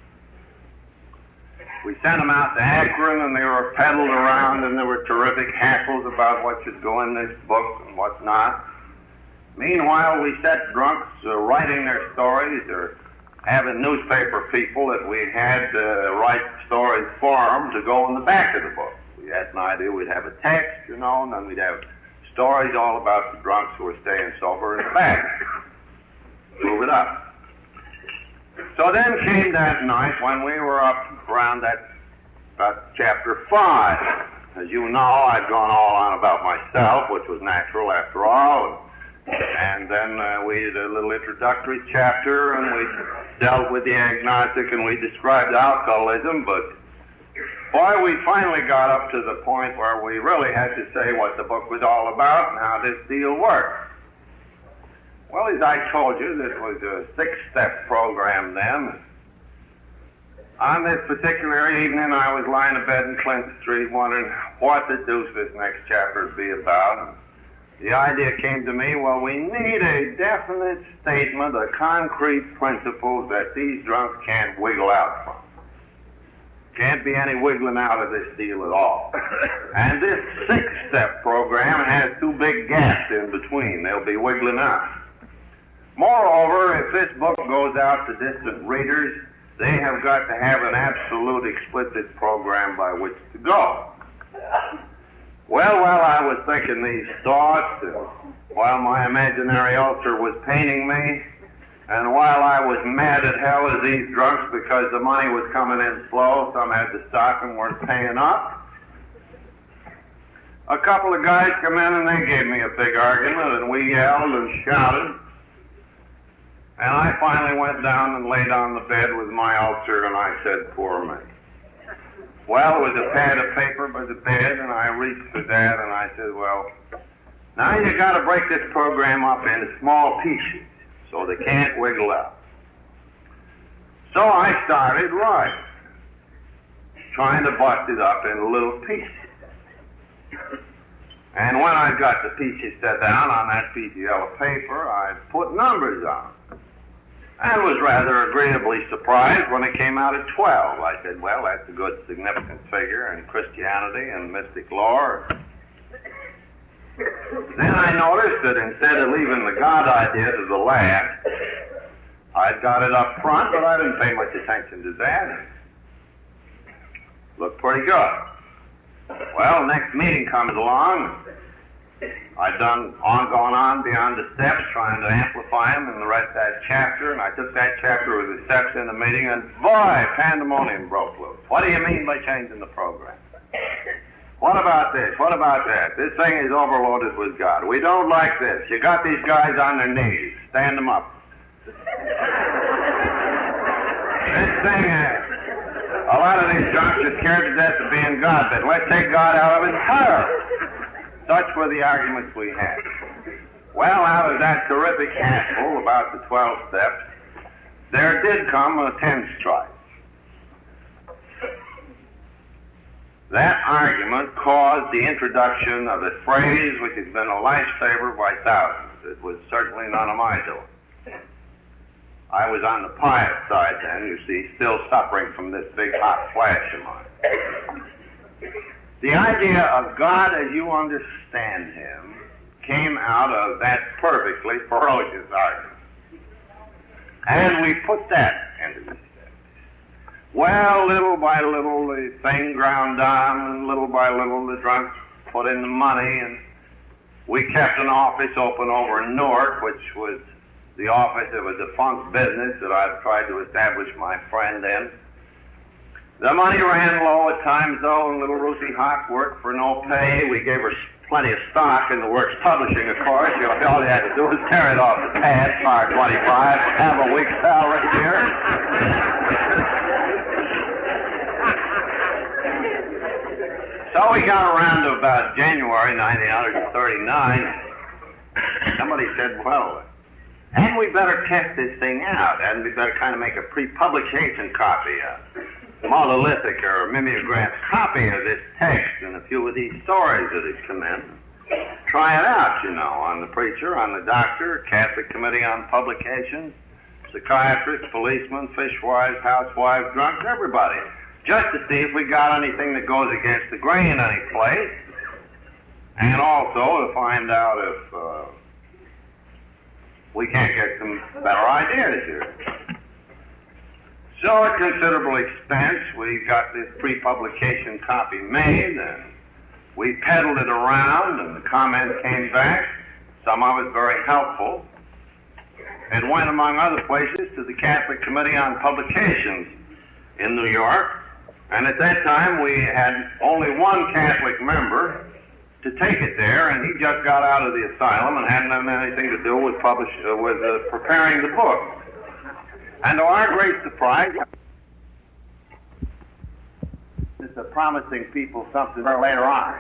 S2: We sent them out to Akron, and they were peddled around, and there were terrific hassles about what should go in this book and what not. Meanwhile, we set drunks writing their stories or having newspaper people that we had write stories for them to go in the back of the book. We had an idea we'd have a text, and then we'd have stories all about the drunks who were staying sober in the back. Move it up. So then came that night when we were up around about chapter 5. As you know, I'd gone all on about myself, which was natural after all. And then we did a little introductory chapter, and we dealt with the agnostic, and we described alcoholism. But, boy, we finally got up to the point where we really had to say what the book was all about and how this deal worked. Well, as I told you, this was a 6-step program then. On this particular evening, I was lying in bed in Clinton Street wondering what the deuce this next chapter would be about. The idea came to me, well, we need a definite statement, a concrete principle that these drunks can't wiggle out from. Can't be any wiggling out of this deal at all. And this 6-step program has 2 big gaps in between. They'll be wiggling out. Moreover, if this book goes out to distant readers, they have got to have an absolute explicit program by which to go. Well, while I was thinking these thoughts, while my imaginary ulcer was paining me, and while I was mad at hell as these drunks because the money was coming in slow, some had the stock and weren't paying up, a couple of guys come in and they gave me a big argument, and we yelled and shouted. And I finally went down and laid on the bed with my ulcer, and I said, poor me. Well, there was a pad of paper by the bed, and I reached for that, and I said, well, now you got to break this program up into small pieces so they can't wiggle out. So I started writing, trying to bust it up into little pieces. And when I got the pieces set down on that piece of yellow paper, I put numbers on it. And was rather agreeably surprised when it came out at 12. I said, well, that's a good significant figure in Christianity and mystic lore. Then I noticed that instead of leaving the God idea to the last, I'd got it up front, but I didn't pay much attention to that. Looked pretty good. Well, next meeting comes along. I'd gone on beyond the steps, trying to amplify them in the rest of that chapter, and I took that chapter with the steps in the meeting, and boy, pandemonium broke loose. What do you mean by changing the program? What about this? What about that? This thing is overloaded with God. We don't like this. You got these guys on their knees. Stand them up. This thing, a lot of these drunks are scared to death of being God, but let's take God out of it entirely. Such were the arguments we had. Well, out of that terrific hassle about the 12 steps, there did come a 10th strike. That argument caused the introduction of a phrase which has been a lifesaver by thousands. It was certainly none of my doing. I was on the pious side then, you see, still suffering from this big hot flash of mine. The idea of God as you understand Him came out of that perfectly ferocious argument. And we put that into the steps. Well, little by little, the thing ground down, and little by little, the drunks put in the money, and we kept an office open over in Newark, which was the office of a defunct business that I've tried to establish my friend in. The money ran low at times, though, and little Ruthie Hawk worked for no pay. We gave her plenty of stock in the Works Publishing, of course. All you had to do was tear it off the pad, par 25, have a week's salary here. So we got around to about January 1939. Somebody said, well, hadn't we better test this thing out? Hadn't we better kind of make a pre-publication copy, a monolithic or mimeograph copy of this text and a few of these stories that had come in? Try it out, on the preacher, on the doctor, Catholic Committee on Publications, psychiatrists, policemen, fishwives, housewives, drunks, everybody. Just to see if we got anything that goes against the grain any place, and also to find out if we can't get some better ideas here. So at considerable expense, we got this pre-publication copy made, and we peddled it around, and the comments came back, some of it very helpful. It went, among other places, to the Catholic Committee on Publications in New York, and at that time we had only one Catholic member to take it there, and he just got out of the asylum and hadn't done anything to do with preparing the book. And to our great surprise, it's promising people something later on.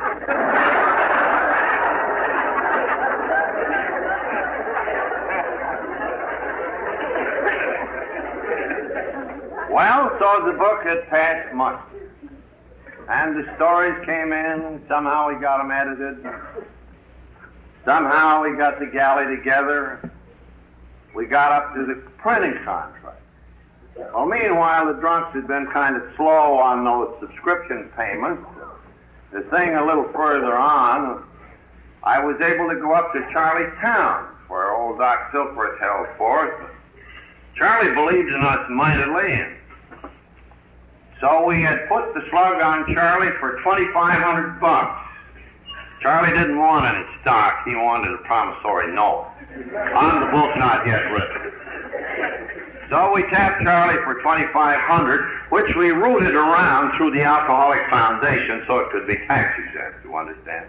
S2: Well, so the book had passed muster. And the stories came in, somehow we got them edited. Somehow we got the galley together. We got up to the printing contract. Well, meanwhile, the drunks had been kind of slow on those subscription payments. The thing a little further on, I was able to go up to Charlie Towns, where old Doc Silkworth held forth. Charlie believed in us mightily, and so we had put the slug on Charlie for $2,500. Charlie didn't want any stock. He wanted a promissory note on the book not yet written. So we tapped Charlie for $2,500, which we routed around through the Alcoholic Foundation so it could be tax exempt, you understand?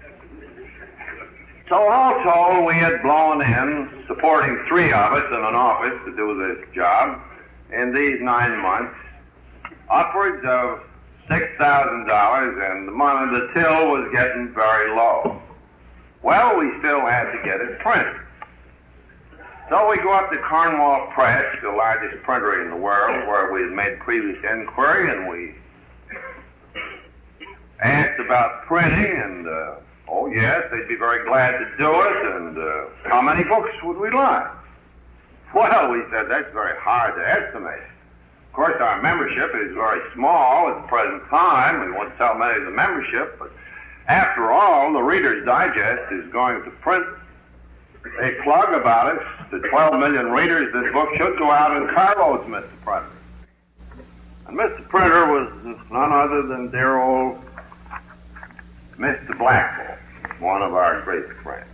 S2: So all told, we had blown in, supporting 3 of us in an office to do this job, in these 9 months, upwards of $6,000, and the money, the till was getting very low. Well, we still had to get it printed. So we go up to Cornwall Press, the largest printer in the world, where we had made previous inquiry, and we asked about printing, and, oh yes, they'd be very glad to do it, and how many books would we like? Well, we said, that's very hard to estimate. Of course, our membership is very small at the present time. We won't sell many of the membership, but after all, the Reader's Digest is going to print a plug about us to 12 million readers. This book should go out in carloads, Mr. Printer. And Mr. Printer was none other than dear old Mr. Blackwell, one of our great friends.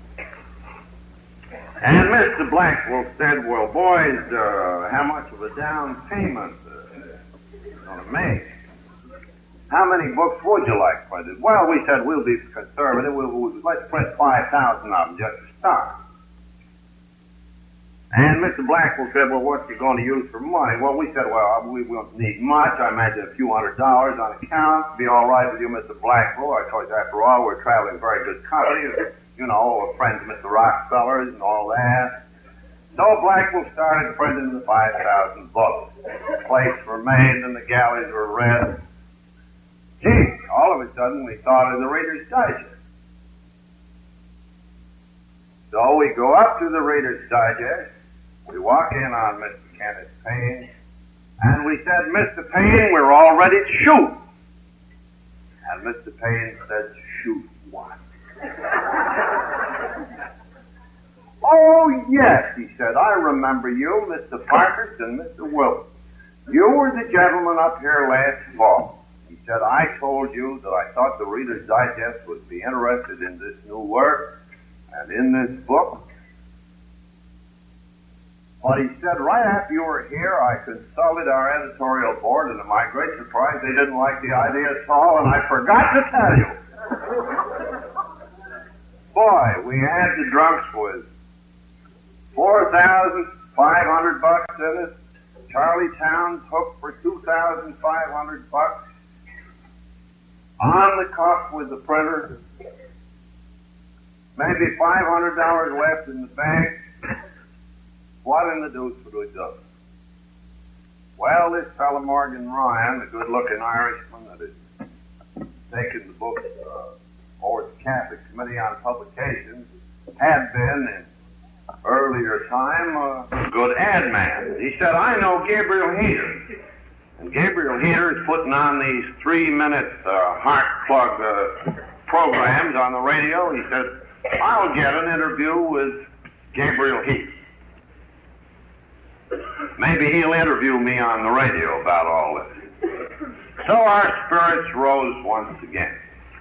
S2: And Mr. Blackwell said, well, boys, how much of a down payment going to make? How many books would you like printed? Well, we said, we'll be conservative. Let's print 5,000 of them just to start. And Mr. Blackwell said, well, what are you going to use for money? Well, we said, well, we won't need much. I imagine a few $100s on account. Be all right with you, Mr. Blackwell. I told you, after all, we're traveling very good company. You know, friends of Mr. Rockefeller's and all that. So Blackwell started printing the 5,000 books. Plates were made and the galleys were read. Gee, all of a sudden we thought of the Reader's Digest. So we go up to the Reader's Digest. We walk in on Mr. Kenneth Payne, and we said, Mr. Payne, we're all ready to shoot. And Mr. Payne said, shoot what? Oh, yes, he said, I remember you, Mr. Parkhurst and Mr. Wilson. You were the gentleman up here last fall. He said, I told you that I thought the Reader's Digest would be interested in this new work and in this book. But he said, right after you were here, I consulted our editorial board, and to my great surprise, they didn't like the idea at all, and I forgot to tell you. Boy, we had the drunks with $4,500 in it. Charlie Towns hooked for $2,500. On the cuff with the printer. Maybe $500 left in the bank. What in the deuce would we do? Well, this fellow Morgan Ryan, the good-looking Irishman that has taken the book over the Catholic Committee on Publications, had been in earlier time a good ad man. He said, I know Gabriel Heater. And Gabriel Heater is putting on these 3-minute heart plug programs on the radio. He said, I'll get an interview with Gabriel Heater. Maybe he'll interview me on the radio about all this. So our spirits rose once again.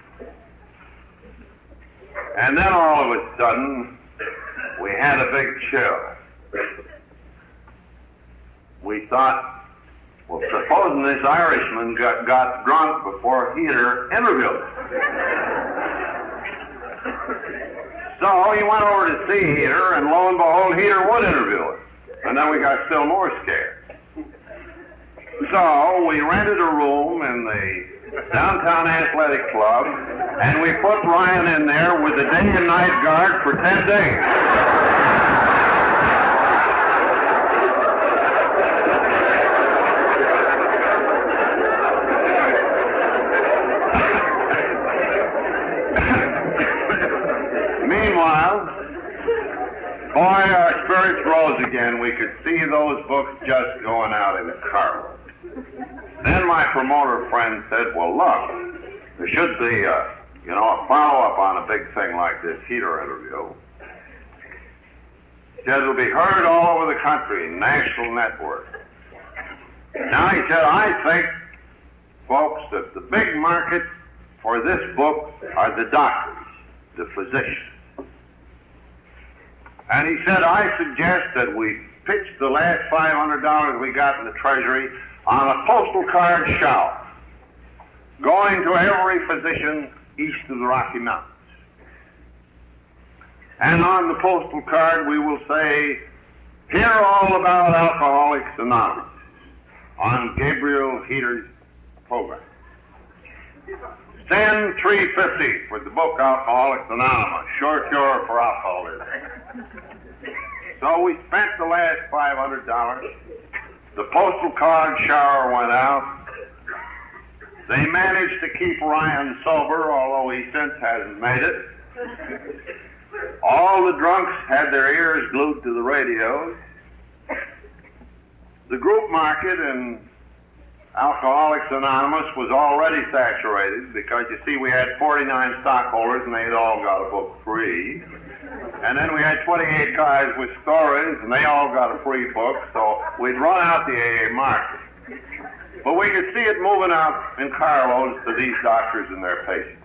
S2: And then all of a sudden, we had a big chill. We thought, well, supposing this Irishman got drunk before Heater interviewed him. So he went over to see Heater, and lo and behold, Heater would interview him. And then we got still more scared. So we rented a room in the Downtown Athletic Club, and we put Ryan in there with the day and night guard for 10 days. Meanwhile, boy, our spirits rose again. We could see those books just going out in the car. Then my promoter friend said, well, look, there should be a follow-up on a big thing like this Heater interview. He said it'll be heard all over the country, national network. Now, he said, I think, folks, that the big market for this book are the doctors, the physicians. And he said, I suggest that we pitch the last $500 we got in the Treasury on a postal card shower, going to every physician east of the Rocky Mountains. And on the postal card we will say, hear all about Alcoholics Anonymous on Gabriel Heater's program. Send $3.50 for the book Alcoholics Anonymous, short cure for alcoholism. So we spent the last $500. The postal card shower went out. They managed to keep Ryan sober, although he since hasn't made it. All the drunks had their ears glued to the radios. The group market in Alcoholics Anonymous was already saturated because, you see, we had 49 stockholders and they'd all got a book free. And then we had 28 guys with stories and they all got a free book, so we'd run out the AA market. But we could see it moving out in carloads to these doctors and their patients.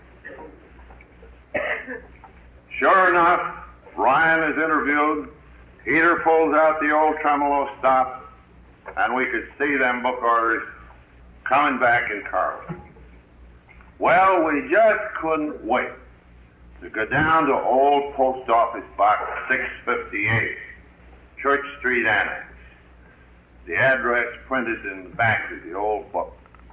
S2: Sure enough, Ryan is interviewed, Heater pulls out the old tremolo stop, and we could see them book orders coming back in carloads. Well, we just couldn't wait to go down to old Post Office Box 658, Church Street Annex. The address printed in the back of the old book.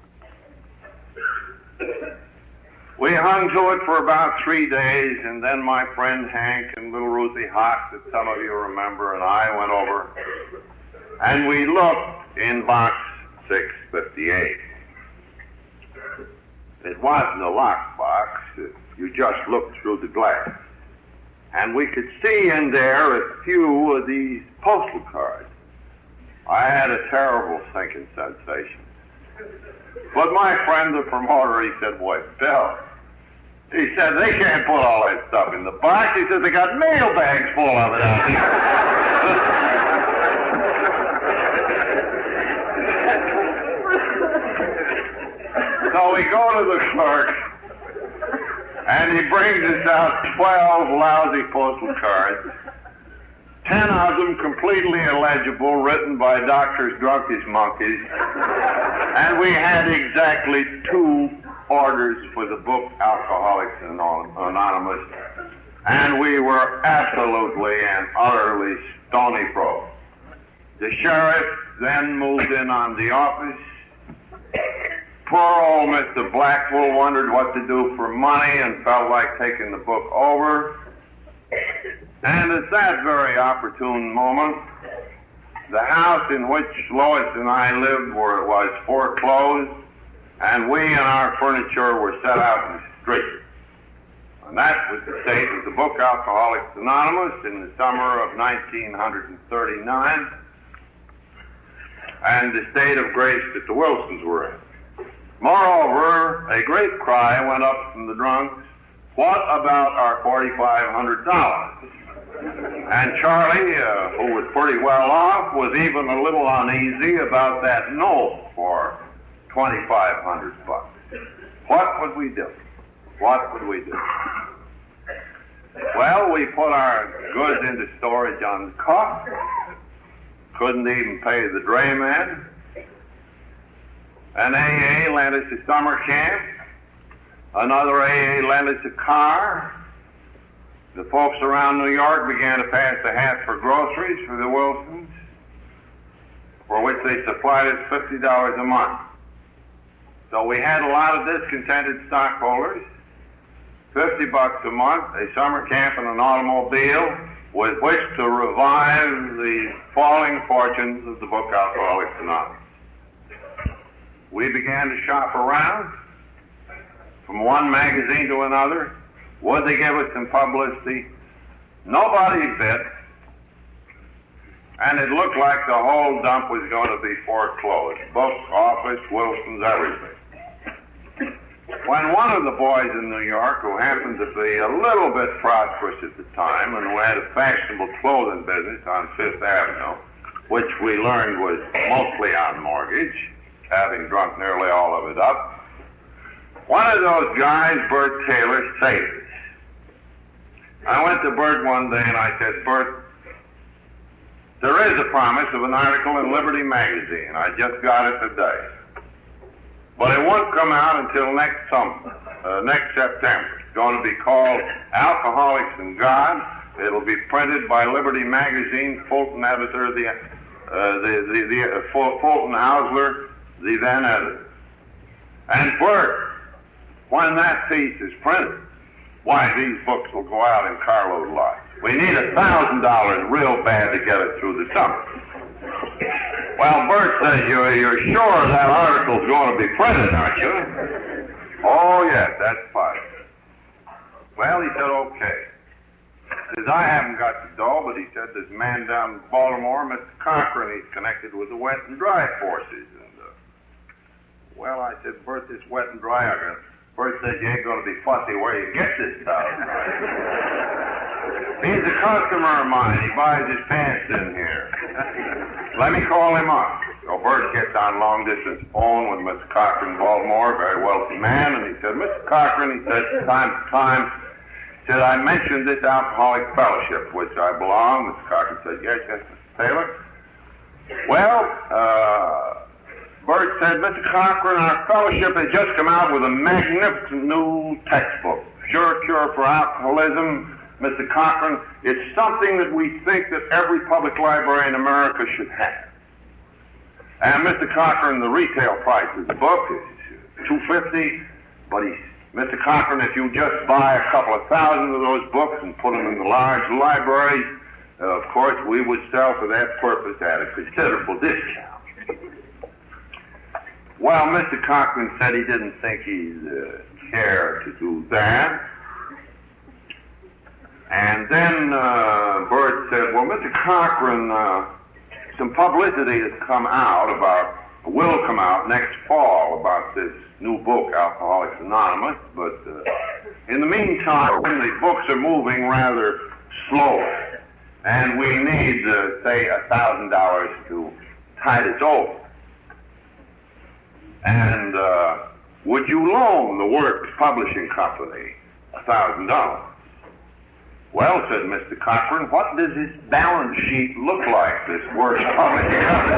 S2: We hung to it for about 3 days, and then my friend Hank and little Ruthie Hawk, that some of you remember, and I went over, and we looked in box 658. It wasn't a locked box. You just looked through the glass. And we could see in there a few of these postal cards. I had a terrible sinking sensation. But my friend, the promoter, he said, "Boy, Bill," he said, "they can't put all that stuff in the box." He said, "They got mail bags full of it out here." So we go to the clerk, and he brings us out 12 lousy postal cards. 10 of them completely illegible, written by doctors drunk as monkeys. And we had exactly 2 orders for the book Alcoholics Anonymous. And we were absolutely and utterly stony broke. The sheriff then moved in on the office. Poor old Mr. Blackwell wondered what to do for money and felt like taking the book over. And at that very opportune moment, the house in which Lois and I lived was foreclosed, and we and our furniture were set out in the street. And that was the state of the book Alcoholics Anonymous in the summer of 1939, and the state of grace that the Wilsons were in. Moreover, a great cry went up from the drunks, "What about our $4,500? And Charlie, who was pretty well off, was even a little uneasy about that note for $2,500. What would we do? What would we do? Well, we put our goods into storage on the car. Couldn't even pay the drayman. An AA lent us a summer camp. Another AA lent us a car. The folks around New York began to pass the hat for groceries for the Wilsons, for which they supplied us $50 a month. So we had a lot of discontented stockholders. $50 a month, a summer camp, and an automobile with which to revive the falling fortunes of the book Alcoholics Anonymous. We began to shop around from one magazine to another. Would they give us some publicity? Nobody bid. And it looked like the whole dump was going to be foreclosed. Book, office, Wilson's, everything. When one of the boys in New York, who happened to be a little bit prosperous at the time and who had a fashionable clothing business on Fifth Avenue, which we learned was mostly on mortgage, having drunk nearly all of it up, one of those guys, Bert Taylor, saved us. I went to Bert one day and I said, "Bert, there is a promise of an article in Liberty magazine. I just got it today. But it won't come out until next September. It's going to be called Alcoholics and God. It'll be printed by Liberty magazine, Fulton editor, Fulton Hausler, the then editor. And Bert, when that piece is printed, why, these books will go out in carload lots. We need $1,000 real bad to get it through the summer." Well, Bert says, you're sure that article's going to be printed, aren't you? "Oh, yes, that's fine." Well, he said, "Okay." He says, "I haven't got the dough," but he said, "this man down in Baltimore, Mr. Cochran, he's connected with the wet and dry forces." And, well, I said, "Bert, this wet and dry argument." Bert said, "You ain't going to be fussy where you get this stuff." "He's a customer of mine. He buys his pants in here." "Let me call him up." So Bert gets on long-distance phone with Mr. Cochran in Baltimore, a very wealthy man, and he said, "Mr. Cochran," he said, time to time, he said, "I mentioned this Alcoholic Fellowship, which I belong." Mr. Cochran said, "Yes, Mr. Taylor." Well, Bert said, "Mr. Cochran, our fellowship has just come out with a magnificent new textbook, Sure Cure for Alcoholism. Mr. Cochran, it's something that we think that every public library in America should have." And Mr. Cochran, the retail price of the book is $250, but Mr. Cochran, if you just buy a couple of thousand of those books and put them in the large libraries, of course, we would sell for that purpose at a considerable discount. Well, Mr. Cochran said he didn't think he'd care to do that. And then Bert said, "Well, Mr. Cochran, some publicity will come out next fall about this new book, Alcoholics Anonymous, but in the meantime, the books are moving rather slow, and we need, say, $1,000 to tide us over. And would you loan the Works Publishing Company $1,000? Well, said Mr. Cochran, what does this balance sheet look like, this Works Publishing Company?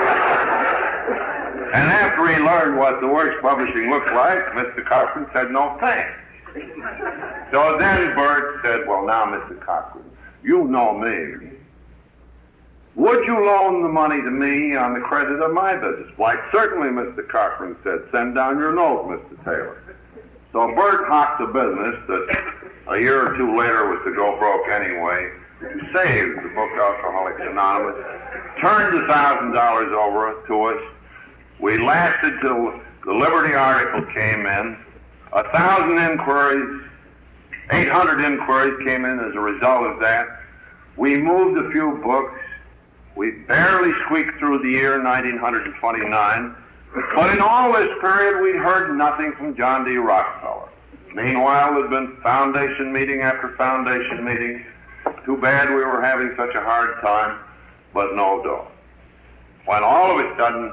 S2: And after he learned what the Works Publishing looked like, Mr. Cochran said, no thanks. So then Bert said, well, now, Mr. Cochran, you know me. Would you loan the money to me on the credit of my business? Why, certainly, Mr. Cochran said, send down your note, Mr. Taylor. So Bert hocked a business that a year or two later was to go broke anyway, to save the book Alcoholics Anonymous, turned the $1,000 over to us. We lasted till the Liberty article came in. 1,000 inquiries, 800 inquiries came in as a result of that. We moved a few books. We barely squeaked through the year 1929. But in all this period, we'd heard nothing from John D. Rockefeller. Meanwhile, there'd been foundation meeting after foundation meeting. Too bad we were having such a hard time, but no dough. When all of a sudden,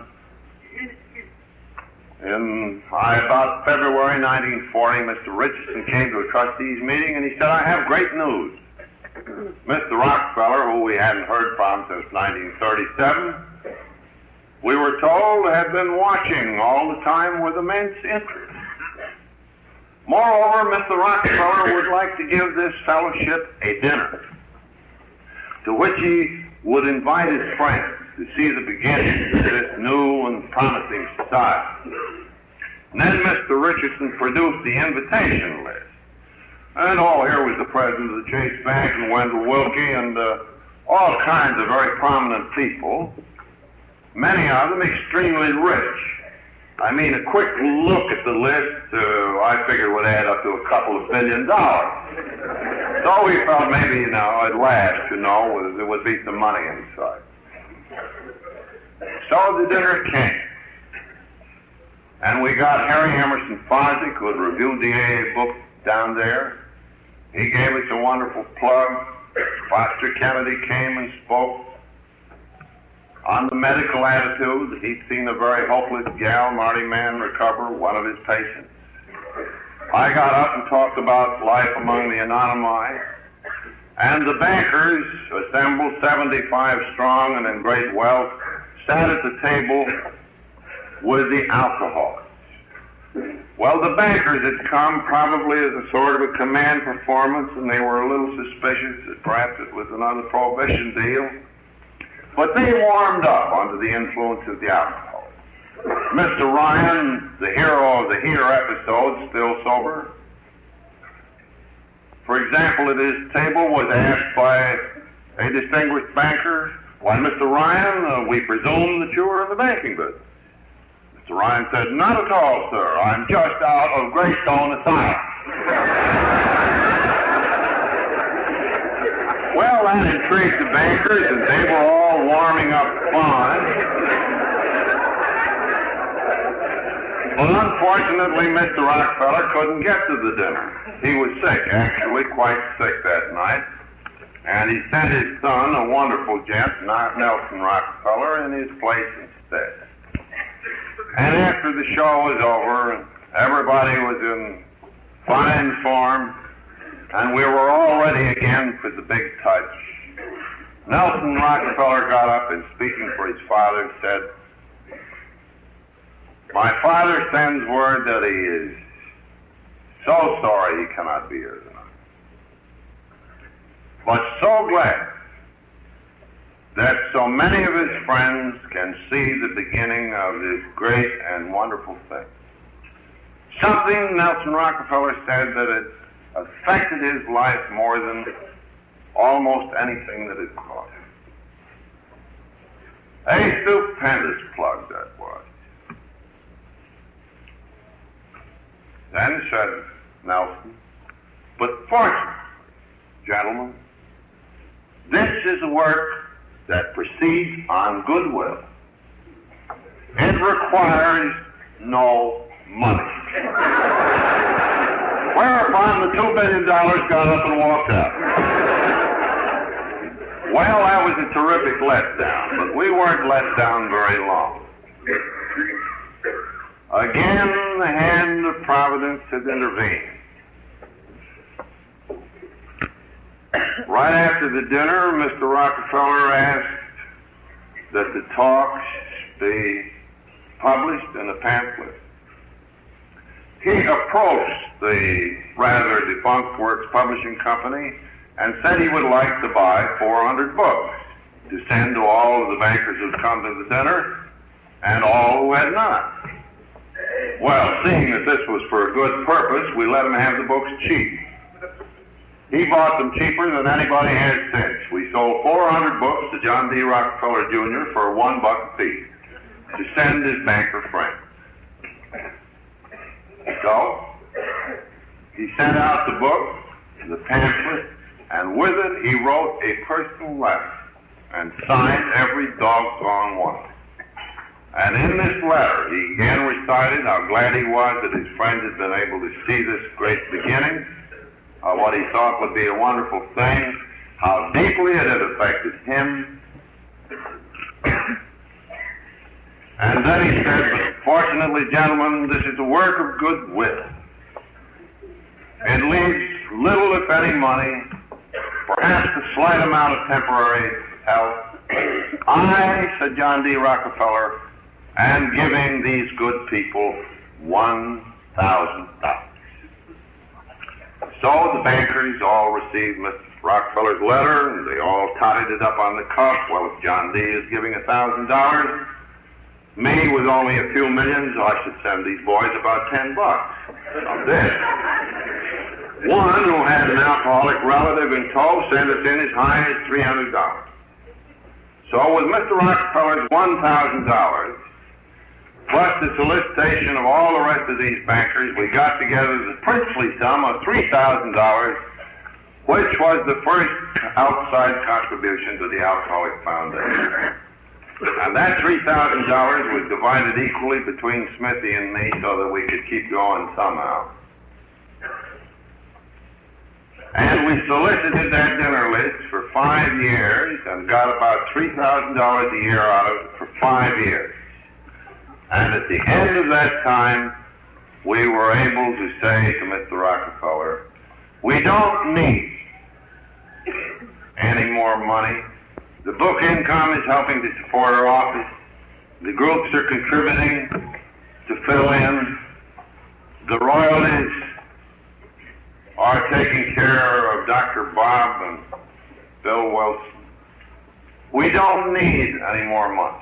S2: in about February 1940, Mr. Richardson came to a trustees meeting and he said, I have great news. Mr. Rockefeller, who we hadn't heard from since 1937, we were told had been watching all the time with immense interest. Moreover, Mr. Rockefeller would like to give this fellowship a dinner, to which he would invite his friends to see the beginnings of this new and promising society. And then Mr. Richardson produced the invitation list. And here was the president of the Chase Bank and Wendell Willkie and all kinds of very prominent people, many of them extremely rich. I mean, a quick look at the list, I figured would add up to a couple of $1 billion. So we felt maybe, at last, there would be some money inside. So the dinner came. And we got Harry Emerson Fosdick, who had reviewed the AA book down there. He gave us a wonderful plug. Foster Kennedy came and spoke on the medical attitude. He'd seen a very hopeless gal, Marty Mann, recover, one of his patients. I got up and talked about life among the Anonymi. And the bankers, assembled 75 strong and in great wealth, sat at the table with the alcoholics. Well, the bankers had come probably as a sort of a command performance, and they were a little suspicious that perhaps it was another prohibition deal. But they warmed up under the influence of the alcohol. Mr. Ryan, the hero of the Heater episode, still sober, for example, at his table was asked by a distinguished banker, why, Mr. Ryan, we presume that you are in the banking business. Mr. Ryan said, not at all, sir. I'm just out of Greystone Asylum. Well, that intrigued the bankers, and they were all warming up fine. But unfortunately, Mr. Rockefeller couldn't get to the dinner. He was sick, actually, quite sick that night. And he sent his son, a wonderful gent, Nelson Rockefeller, in his place instead. And after the show was over, everybody was in fine form, and we were all ready again for the big touch. Nelson Rockefeller got up and, speaking for his father, said, my father sends word that he is so sorry he cannot be here tonight, but so glad that so many of his friends can see the beginning of this great and wonderful thing. Something, Nelson Rockefeller said, that it affected his life more than almost anything that it cost. A stupendous plug that was. Then said Nelson, but fortunately, gentlemen, this is a work that proceeds on goodwill. It requires no money. Whereupon the $2 billion got up and walked out. Well, that was a terrific letdown, but we weren't let down very long. Again, the hand of Providence had intervened. Right after the dinner, Mr. Rockefeller asked that the talks be published in a pamphlet. He approached the rather defunct Works Publishing Company and said he would like to buy 400 books to send to all of the bankers who'd come to the dinner and all who had not. Well, seeing that this was for a good purpose, we let him have the books cheap. He bought them cheaper than anybody has since. We sold 400 books to John D. Rockefeller Jr. for $1 a piece to send his banker friends. So, he sent out the book, the pamphlet, and with it he wrote a personal letter and signed every doggone one. And in this letter, he again recited how glad he was that his friends had been able to see this great beginning, what he thought would be a wonderful thing, how deeply it had affected him. And then he said, but fortunately, gentlemen, this is a work of goodwill. It leaves little, if any, money, perhaps a slight amount of temporary help. I, said John D. Rockefeller, am giving these good people $1,000. So the bankers all received Mr. Rockefeller's letter, and they all totted it up on the cuff. Well, if John D. is giving $1,000, me with only a few millions, I should send these boys about $10. Now this. One who had an alcoholic relative in tow sent us in as high as $300. So with Mr. Rockefeller's $1,000, plus the solicitation of all the rest of these bankers, we got together the princely sum of $3,000, which was the first outside contribution to the Alcoholic Foundation. And that $3,000 was divided equally between Smithy and me so that we could keep going somehow. And we solicited that dinner list for 5 years and got about $3,000 a year out of it for 5 years. And at the end of that time, we were able to say to Mr. Rockefeller, we don't need any more money. The book income is helping to support our office. The groups are contributing to fill in. The royalties are taking care of Dr. Bob and Bill Wilson. We don't need any more money.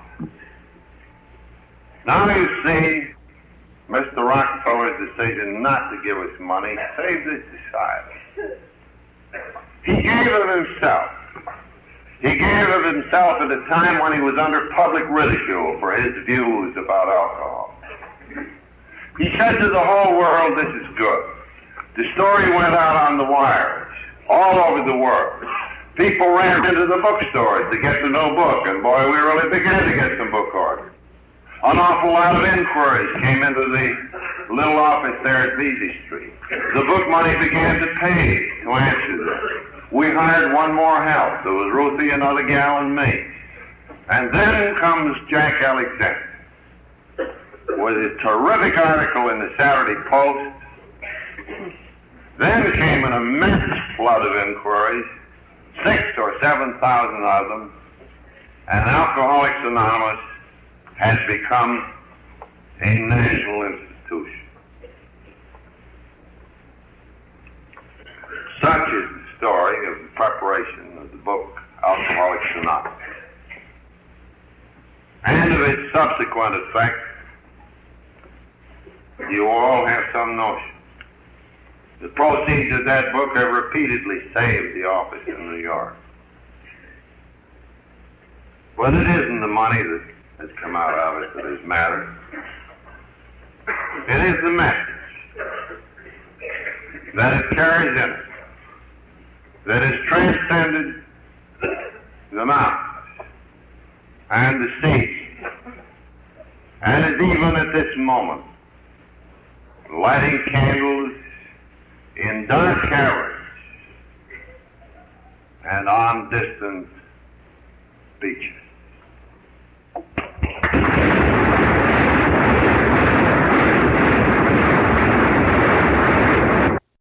S2: Now you see, Mr. Rockefeller's decision not to give us money saved this society. He gave of himself. He gave of himself at a time when he was under public ridicule for his views about alcohol. He said to the whole world, this is good. The story went out on the wires, all over the world. People ran into the bookstores to get the new book, and boy, we really began to get some book orders. An awful lot of inquiries came into the little office there at Vesey Street. The book money began to pay to answer them. We hired one more help. There was Ruthie, another gal, and me. And then comes Jack Alexander with a terrific article in the Saturday Post. Then came an immense flood of inquiries, 6,000 or 7,000 of them, and Alcoholics Anonymous has become a national institution. Such is the story of the preparation of the book Alcoholics Anonymous, and of its subsequent effect. You all have some notion. The proceeds of that book have repeatedly saved the office in New York. But it isn't the money that has come out of it that has mattered. It is the message that it carries in it, that has transcended the mountains and the seas, and is even at this moment lighting candles in dark caverns and on distant beaches.